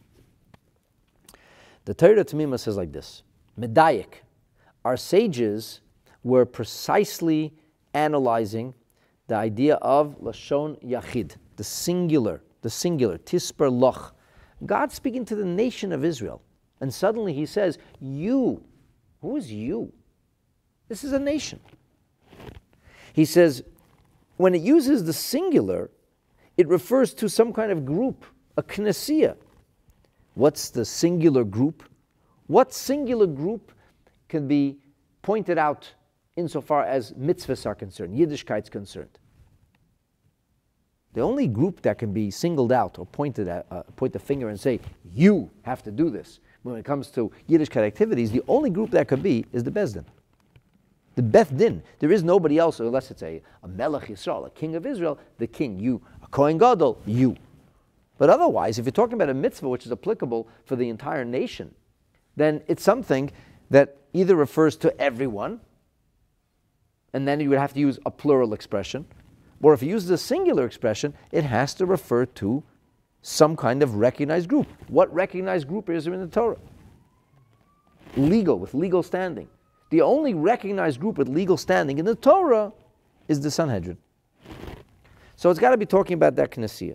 The Torah Tamima says like this: Medayik, our sages were precisely analyzing the idea of Lashon Yachid, the singular, the singular, Tispar Loch. God speaking to the nation of Israel. And suddenly he says, you. Who is you? This is a nation. He says, when it uses the singular, it refers to some kind of group, a knessia. What's the singular group? What singular group can be pointed out insofar as mitzvahs are concerned, Yiddishkeit's concerned? The only group that can be singled out or pointed at, uh, point the finger and say, you have to do this, when it comes to Yiddishkeit activities, the only group that could be is the Bezdin. The Beth Din. There is nobody else, unless it's a, a Melech Yisrael, a king of Israel, the king, you. A Kohen Gadol, you. But otherwise, if you're talking about a mitzvah which is applicable for the entire nation, then it's something that either refers to everyone, and then you would have to use a plural expression, or if you use the singular expression, it has to refer to some kind of recognized group. What recognized group is there in the Torah? Legal, with legal standing. The only recognized group with legal standing in the Torah is the Sanhedrin. So it's got to be talking about that Knessia.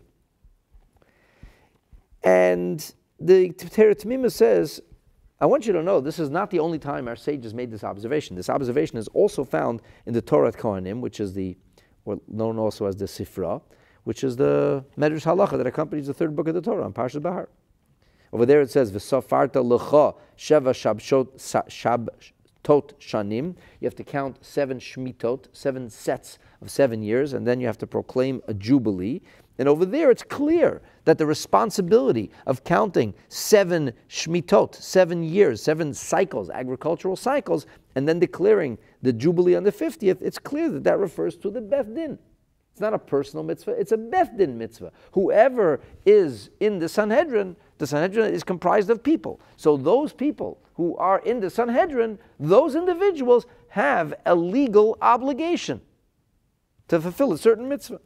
And the Torah Tamima says, I want you to know, this is not the only time our sages made this observation. This observation is also found in the Torah Kohanim, which is the, or known also as the Sifra, which is the Medrash Halacha that accompanies the third book of the Torah on Parshas Bahar. Over there it says, V'sofarta lecha sheva shabtot shanim. You have to count seven shmitot, seven sets of seven years, and then you have to proclaim a jubilee. And over there it's clear that the responsibility of counting seven shmitot, seven years, seven cycles, agricultural cycles, and then declaring the jubilee on the fiftieth, it's clear that that refers to the Beth Din. It's not a personal mitzvah, it's a Beth Din mitzvah. Whoever is in the Sanhedrin, the Sanhedrin is comprised of people. So those people who are in the Sanhedrin, those individuals have a legal obligation to fulfill a certain mitzvah.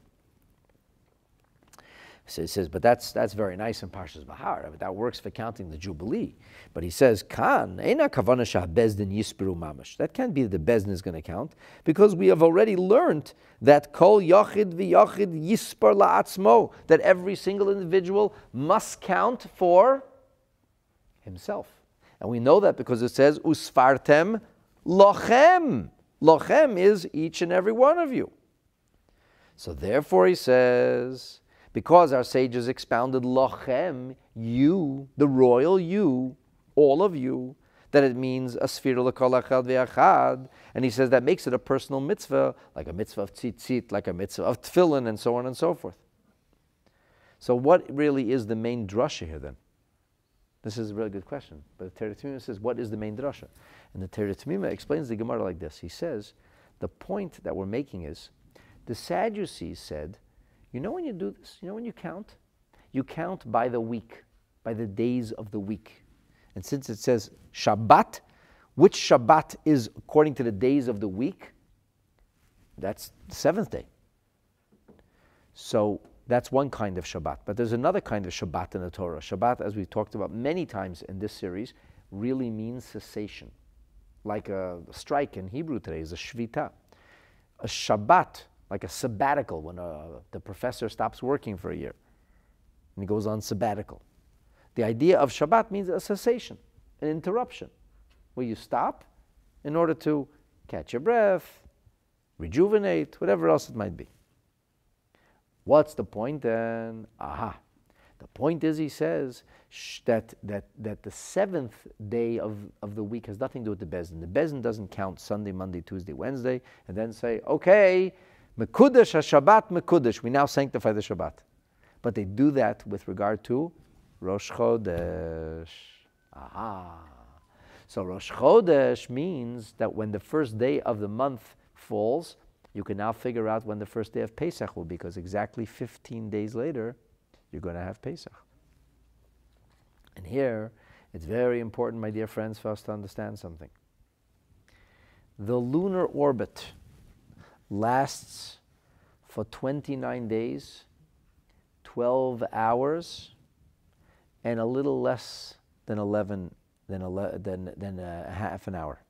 So he says, but that's that's very nice in Parshas Bahar. That works for counting the Jubilee. But he says, Kan, eina kavana shah bezdin yisperu mamash. That can't be that the bezdin is going to count, because we have already learned that kol yachid v'yachid yispar la'atzmo, that every single individual must count for himself. And we know that because it says, usfartem lochem. Lochem is each and every one of you. So therefore he says, because our sages expounded lochem, you, the royal you, all of you, that it means a sfira l'kol echad ve'achad, and he says that makes it a personal mitzvah, like a mitzvah of tzitzit, like a mitzvah of tefillin, and so on and so forth. So what really is the main drasha here then? This is a really good question. But the Teretz Mimah says, what is the main drasha? And the Teretz Mimah explains the Gemara like this. He says, the point that we're making is, the Sadducees said, you know when you do this, you know when you count? You count by the week, by the days of the week. And since it says Shabbat, which Shabbat is according to the days of the week? That's the seventh day. So that's one kind of Shabbat. But there's another kind of Shabbat in the Torah. Shabbat, as we've talked about many times in this series, really means cessation. Like a strike in Hebrew today is a Shvita. A Shabbat, like a sabbatical, when a, the professor stops working for a year and he goes on sabbatical. The idea of Shabbat means a cessation, an interruption, where you stop in order to catch your breath, rejuvenate, whatever else it might be. What's the point then? Aha. The point is, he says, sh- that, that, that the seventh day of, of the week has nothing to do with the Bezdin. The Bezdin doesn't count Sunday, Monday, Tuesday, Wednesday, and then say, okay, Mekudesh HaShabbat Mekudesh, we now sanctify the Shabbat. But they do that with regard to Rosh Chodesh. Aha. So Rosh Chodesh means that when the first day of the month falls, you can now figure out when the first day of Pesach will be, because exactly fifteen days later, you're going to have Pesach. And here, it's very important, my dear friends, for us to understand something. The lunar orbit lasts for twenty-nine days, twelve hours, and a little less than eleven, than, ele- than, than a half an hour.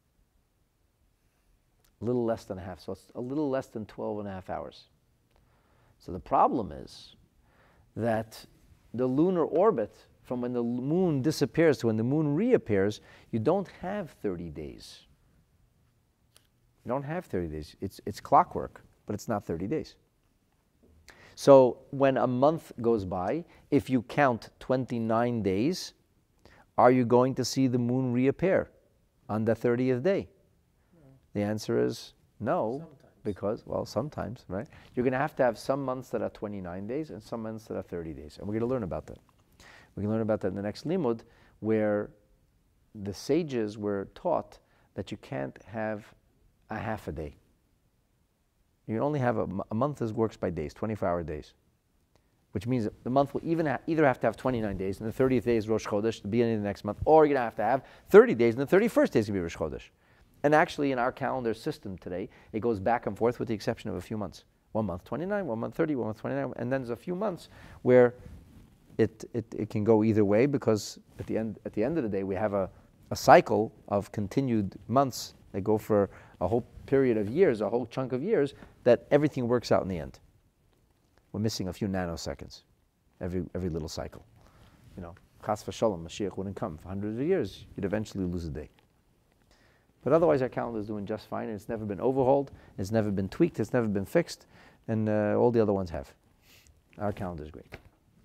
A little less than a half, so it's a little less than twelve and a half hours. So the problem is that the lunar orbit, from when the moon disappears to when the moon reappears, you don't have thirty days. You don't have thirty days. It's, it's clockwork, but it's not thirty days. So when a month goes by, if you count twenty-nine days, are you going to see the moon reappear on the thirtieth day? The answer is no, Sometimes. because, well, sometimes, right? You're going to have to have some months that are twenty-nine days and some months that are thirty days. And we're going to learn about that. We're going to learn about that in the next limud, where the sages were taught that you can't have a half a day. You can only have a, a month that works by days, twenty-four hour days, which means the month will even ha- either have to have twenty-nine days, and the thirtieth day is Rosh Chodesh, the beginning of the next month, or you're going to have to have thirty days, and the thirty-first day is going to be Rosh Chodesh. And actually, in our calendar system today, it goes back and forth with the exception of a few months. One month twenty-nine, one month thirty, one month twenty-nine, and then there's a few months where it, it, it can go either way, because at the end at the end of the day, we have a, a cycle of continued months that go for a whole period of years, a whole chunk of years, that everything works out in the end. We're missing a few nanoseconds, every every little cycle. You know, Chas v'shalom, Mashiach wouldn't come. For hundreds of years, you'd eventually lose a day. But otherwise, our calendar is doing just fine, and it's never been overhauled, it's never been tweaked, it's never been fixed, and uh, all the other ones have. Our calendar is great.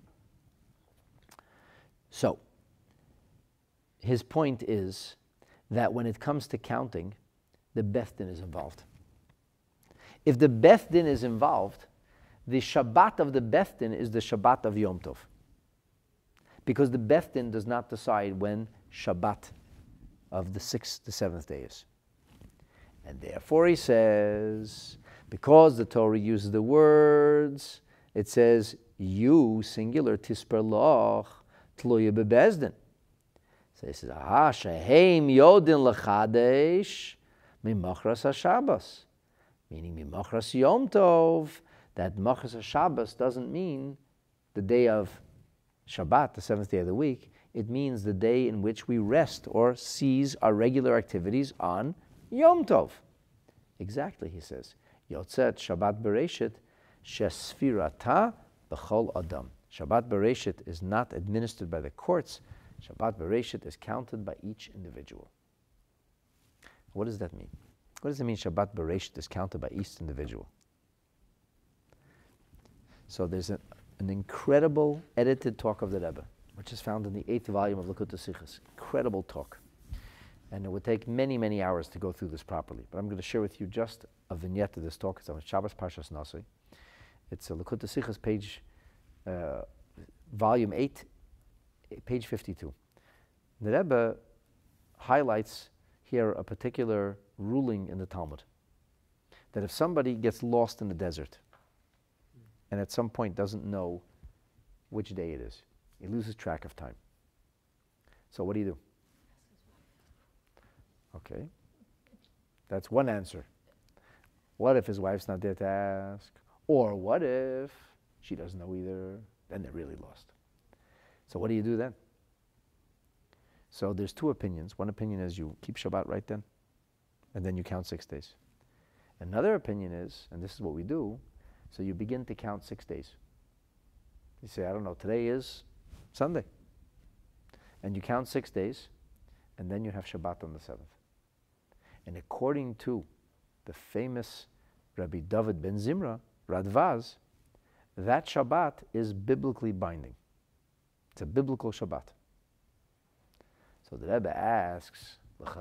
So, his point is that when it comes to counting, the Beth Din is involved. If the Beth Din is involved, the Shabbat of the Beth Din is the Shabbat of Yom Tov. Because the Beth Din does not decide when Shabbat of the sixth to seventh day is. And therefore he says, because the Torah uses the words, it says, you, singular, tisper loch, tluya bebezdin. So he says, aha, sheheim yodin lechadesh, mimachras ha-Shabbos. Meaning mimachras Yom Tov, that machras ha-Shabbos doesn't mean the day of Shabbat, the seventh day of the week. It means the day in which we rest or cease our regular activities on Yom Tov. Exactly, he says. Yotzet Shabbat Bereshit shesfirata b'chol adam. Shabbat Bereshit is not administered by the courts. Shabbat Bereshit is counted by each individual. What does that mean? What does it mean Shabbat Bereshit is counted by each individual? So there's a, an incredible edited talk of the Rebbe, which is found in the eighth volume of Likutei Sichos. Incredible talk. And it would take many, many hours to go through this properly. But I'm going to share with you just a vignette of this talk. It's on Shabbos Parshas Nasi. It's a Likkutei Sichos, page, uh, volume eight, page fifty-two. The Rebbe highlights here a particular ruling in the Talmud, that if somebody gets lost in the desert and at some point doesn't know which day it is, he loses track of time. So what do you do? Okay, that's one answer. What if his wife's not there to ask? Or what if she doesn't know either? Then they're really lost. So what do you do then? So there's two opinions. One opinion is you keep Shabbat right then, and then you count six days. Another opinion is, and this is what we do, so you begin to count six days. You say, I don't know, today is Sunday. And you count six days, and then you have Shabbat on the seventh. And according to the famous Rabbi David ben Zimra, Radvaz, that Shabbat is biblically binding. It's a biblical Shabbat. So the Rebbe asks,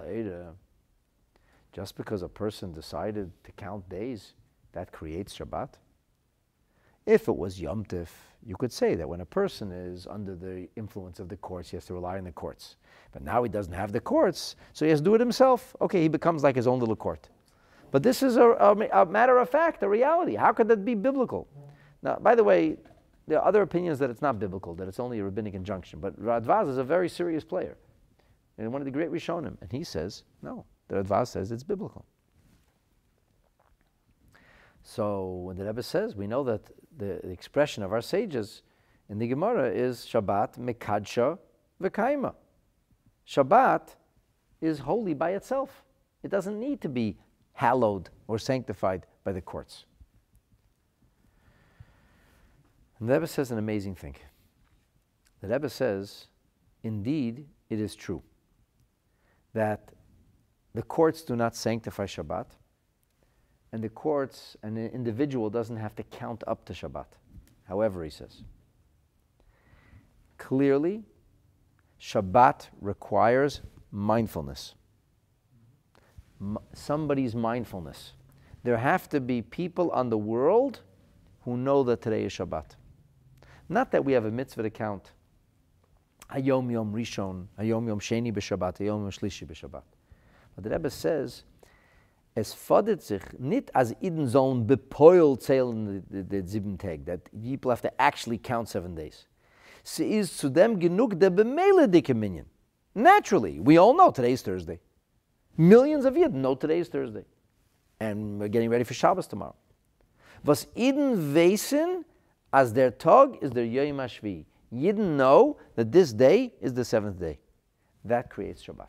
just because a person decided to count days, that creates Shabbat? If it was Yom Tif, you could say that when a person is under the influence of the courts, he has to rely on the courts. But now he doesn't have the courts, so he has to do it himself. Okay, he becomes like his own little court. But this is a, a, a matter of fact, a reality. How could that be biblical? Now, by the way, there are other opinions that it's not biblical, that it's only a rabbinic injunction. But Radvaz is a very serious player, and one of the great Rishonim. And he says, no, the Radvaz says it's biblical. So when the Rebbe says, we know that the, the expression of our sages in the Gemara is Shabbat mekadsha v'kaima. Shabbat is holy by itself. It doesn't need to be hallowed or sanctified by the courts. And the Rebbe says an amazing thing. The Rebbe says, indeed, it is true that the courts do not sanctify Shabbat, and the courts, and an individual doesn't have to count up to Shabbat. However, he says, clearly, Shabbat requires mindfulness. M- somebody's mindfulness. There have to be people on the world who know that today is Shabbat. Not that we have a mitzvah to count Hayom Yom Rishon, Hayom Yom Sheni b'Shabbat, Hayom Yom Shlishi b'Shabbat. But the Rebbe says, es fordert sich nicht as Iden sollen bepoil zählen the sieben Tag, that people have to actually count seven days. Sie ist zu dem genug der bemele dicke Minyan. Naturally, we all know today's Thursday. Millions of Yidden know today's Thursday. And we're getting ready for Shabbos tomorrow. Was Iden wissen, as their Tag is their Yom HaShvi. Yidden know that this day is the seventh day. That creates Shabbat.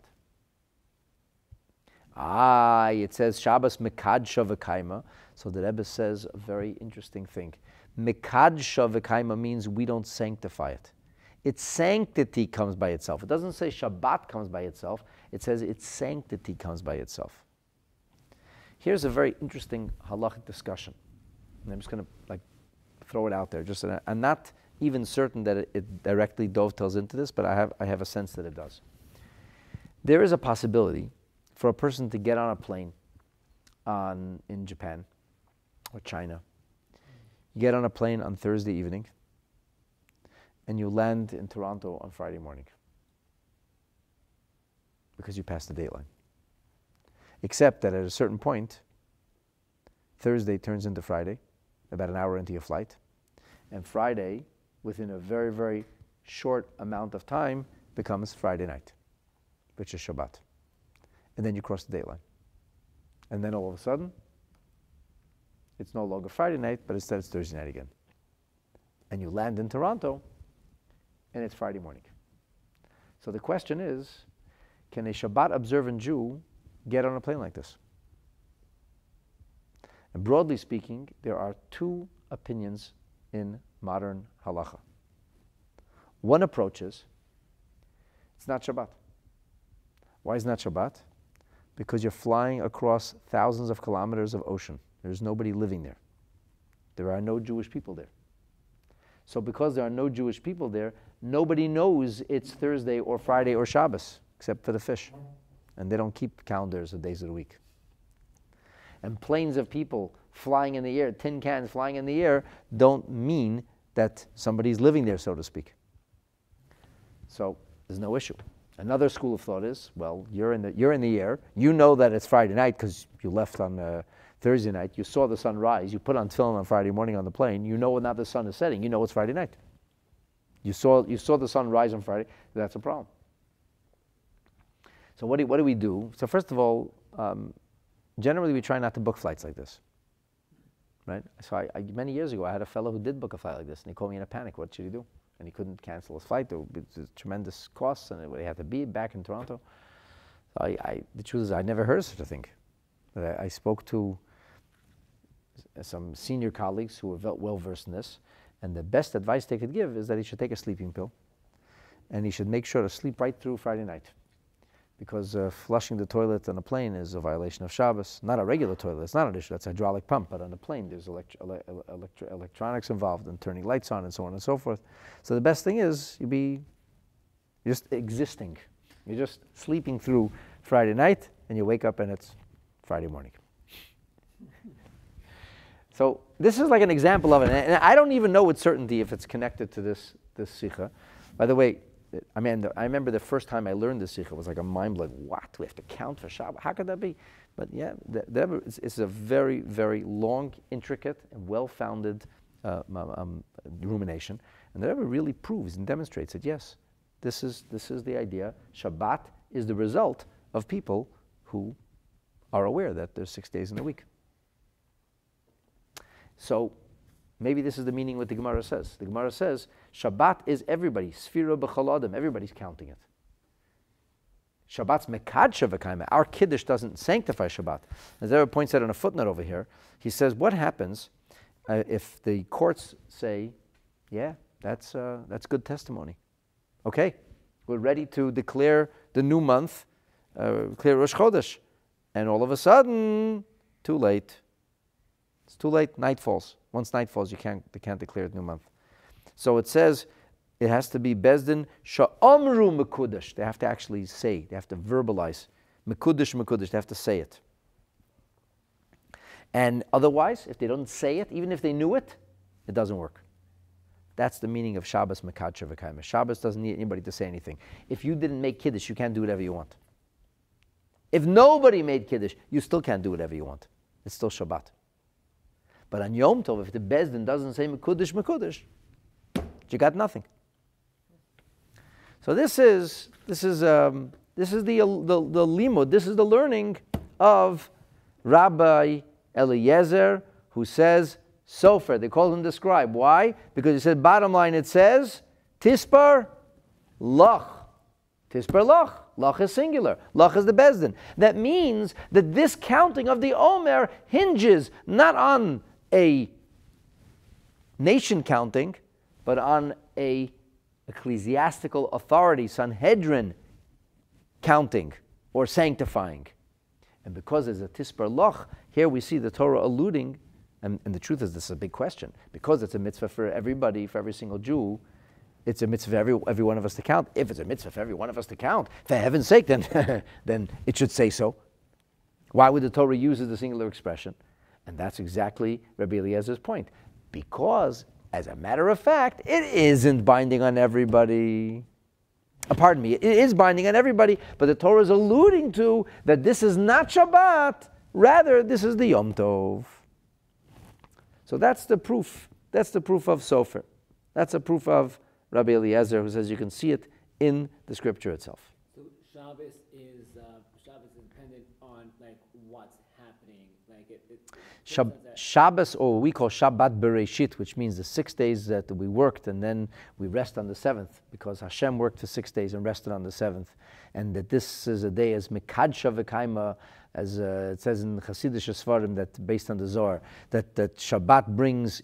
Ah, it says Shabbos mekadsha v'kaima. So the Rebbe says a very interesting thing. Mekadsha v'kaima means we don't sanctify it. Its sanctity comes by itself. It doesn't say Shabbat comes by itself. It says its sanctity comes by itself. Here's a very interesting halachic discussion. And I'm just going to like throw it out there. Just uh, I'm not even certain that it, it directly dovetails into this, but I have I have a sense that it does. There is a possibility for a person to get on a plane on in Japan or China. You get on a plane on Thursday evening, and you land in Toronto on Friday morning because you passed the dateline. Except that at a certain point, Thursday turns into Friday, about an hour into your flight, and Friday, within a very, very short amount of time, becomes Friday night, which is Shabbat. And then you cross the dateline. And then all of a sudden, it's no longer Friday night, but instead it's Thursday night again. And you land in Toronto, and it's Friday morning. So the question is, can a Shabbat observant Jew get on a plane like this? And broadly speaking, there are two opinions in modern halacha. One approach is, it's not Shabbat. Why is it not Shabbat? Because you're flying across thousands of kilometers of ocean. There's nobody living there. There are no Jewish people there. So because there are no Jewish people there, nobody knows it's Thursday or Friday or Shabbos, except for the fish and they don't keep calendars of days of the week. And planes of people flying in the air, tin cans flying in the air, don't mean that somebody's living there, so to speak. So there's no issue. Another school of thought is, well, you're in the you're in the air. You know that it's Friday night because you left on uh, Thursday night. You saw the sun rise. You put on tefillin on Friday morning on the plane. You know when now the sun is setting. You know it's Friday night. You saw you saw the sun rise on Friday. That's a problem. So what do what do we do? So first of all, um, generally we try not to book flights like this, right? So I, I, many years ago I had a fellow who did book a flight like this, and he called me in a panic. What should he do? And he couldn't cancel his flight. There would be tremendous costs, and he had to be back in Toronto. So I, I, the truth is, I never heard of such a thing. I, I spoke to some senior colleagues who were well versed in this, and the best advice they could give is that he should take a sleeping pill, and he should make sure to sleep right through Friday night, because uh, flushing the toilet on a plane is a violation of Shabbos. Not a regular toilet, it's not an issue, that's a hydraulic pump, but on a plane there's elect- ele- electro- electronics involved and turning lights on and so on and so forth. So the best thing is you be just existing. You're just sleeping through Friday night and you wake up and it's Friday morning. So this is like an example of it, and I don't even know with certainty if it's connected to this, this sikha. By the way, I mean, I remember the first time I learned this sikha was like a mind blowing. What? We have to count for Shabbat? How could that be? But yeah, the, the, it's, it's a very, very long, intricate, and well-founded uh, um, rumination. And the Rebbe really proves and demonstrates that yes, this is this is the idea. Shabbat is the result of people who are aware that there's six days in a week. So maybe this is the meaning what the Gemara says. The Gemara says, Shabbat is everybody. Sfira b'chol adam. Everybody's counting it. Shabbat's mekadsha v'kaima. Our Kiddush doesn't sanctify Shabbat. As Rebbe points out in a footnote over here, he says, what happens uh, if the courts say, yeah, that's, uh, that's good testimony. Okay, we're ready to declare the new month, uh, declare Rosh Chodesh. And all of a sudden, too late. It's too late, night falls. Once night falls, you can't, they can't declare the new month. So it says it has to be Bezdin Sha'amru Mekudesh. They have to actually say, they have to verbalize. Mekudesh, Mekudesh, they have to say it. And otherwise, if they don't say it, even if they knew it, it doesn't work. That's the meaning of Shabbos Mekadsha V'kaima. Shabbos doesn't need anybody to say anything. If you didn't make Kiddush, you can't do whatever you want. If nobody made Kiddush, you still can't do whatever you want. It's still Shabbat. But on Yom Tov, if the Bezdin doesn't say Mekudesh, Mekudesh, you got nothing. So this is this is um, this is the the, the limud. This is the learning of Rabbi Eliezer, who says Sofer. They call him the scribe. Why? Because he said, bottom line, it says Tispar Lach. Tispar Lach. Lach is singular. Lach is the Bezdin. That means that this counting of the Omer hinges not on a nation counting, but on a ecclesiastical authority, Sanhedrin, counting or sanctifying. And because there's a Tispar Loch, here we see the Torah alluding, and, and the truth is this is a big question, because it's a mitzvah for everybody, for every single Jew, it's a mitzvah for every, every one of us to count. If it's a mitzvah for every one of us to count, for heaven's sake, then, then it should say so. Why would the Torah use the singular expression? And that's exactly Rabbi Eliezer's point. Because, as a matter of fact, it isn't binding on everybody. Uh, pardon me, it is binding on everybody, but the Torah is alluding to that this is not Shabbat, rather this is the Yom Tov. So that's the proof. That's the proof of Sofer. That's a proof of Rabbi Eliezer, who says you can see it in the scripture itself. So Shabbos is uh, Shabbos is dependent on like what's happening, like it. it, it Shab- Shabbos, or we call Shabbat Bereshit, which means the six days that we worked and then we rest on the seventh, because Hashem worked for six days and rested on the seventh, and that this is a day as Mekadsha V'kaima, as uh, it says in Chassidish Sfarim, that based on the Zohar, that that Shabbat brings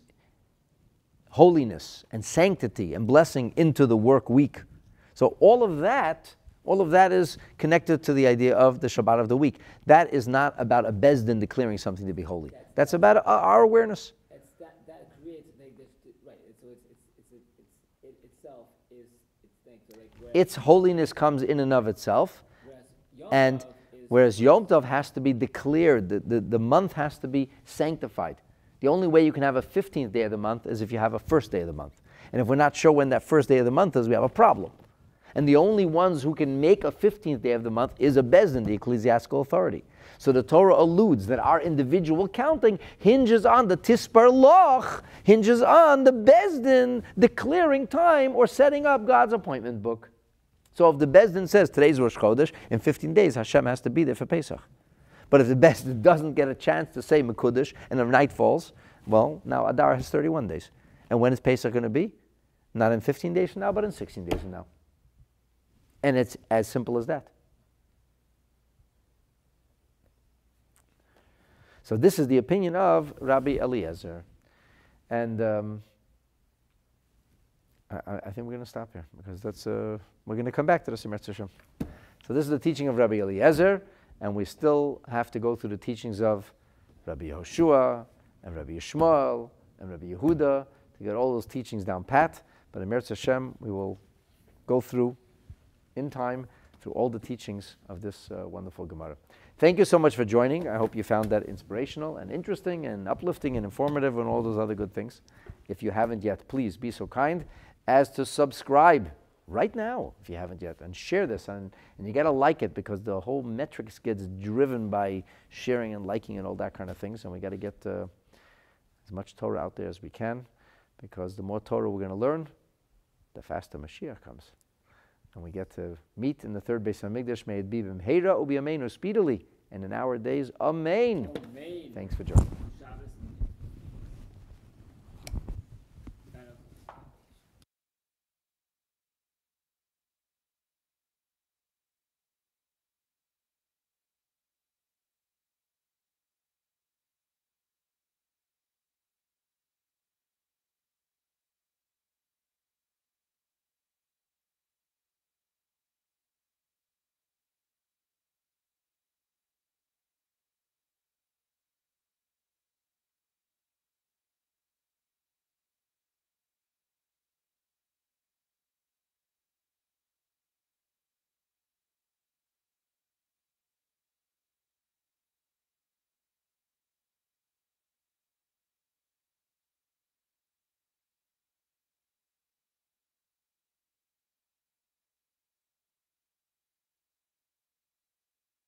holiness and sanctity and blessing into the work week. So all of that, all of that is connected to the idea of the Shabbat of the week. That is not about a Bezdin declaring something to be holy. That's, That's about uh, our awareness. It's that, that creates like this, right? So it's it's it's, it's it itself is its thing. So like whereas, Its holiness comes in and of itself, whereas Yom and Tov Whereas Yom Tov has to be declared, the, the, the month has to be sanctified. The only way you can have a fifteenth day of the month is if you have a first day of the month. And if we're not sure when that first day of the month is, we have a problem. And the only ones who can make a fifteenth day of the month is a Bezdin, the ecclesiastical authority. So the Torah alludes that our individual counting hinges on the Tispar Loch, hinges on the Bezdin declaring time or setting up God's appointment book. So if the Bezdin says today's Rosh Chodesh, in fifteen days Hashem has to be there for Pesach. But if the Bezdin doesn't get a chance to say Mekudesh and the night falls, well, now Adar has thirty-one days. And when is Pesach going to be? Not in fifteen days from now, but in sixteen days from now. And it's as simple as that. So this is the opinion of Rabbi Eliezer. And um, I, I think we're going to stop here, because that's uh, we're going to come back to this in Eretz Hashem. So this is the teaching of Rabbi Eliezer, and we still have to go through the teachings of Rabbi Yehoshua and Rabbi Yishmael and Rabbi Yehuda to get all those teachings down pat. But in Eretz Hashem, we will go through in time through all the teachings of this uh, wonderful Gemara. Thank you so much for joining. I hope you found that inspirational and interesting and uplifting and informative and all those other good things. If you haven't yet, please be so kind as to subscribe right now if you haven't yet, and share this, and, and you got to like it, because the whole metrics gets driven by sharing and liking and all that kind of things, and we got to get uh, as much Torah out there as we can, because the more Torah we're going to learn, the faster Mashiach comes. And we get to meet in the third Beis HaMikdash. May it be b'mheira u'biyameinu, speedily, and in our days. Amen. Amen. Thanks for joining.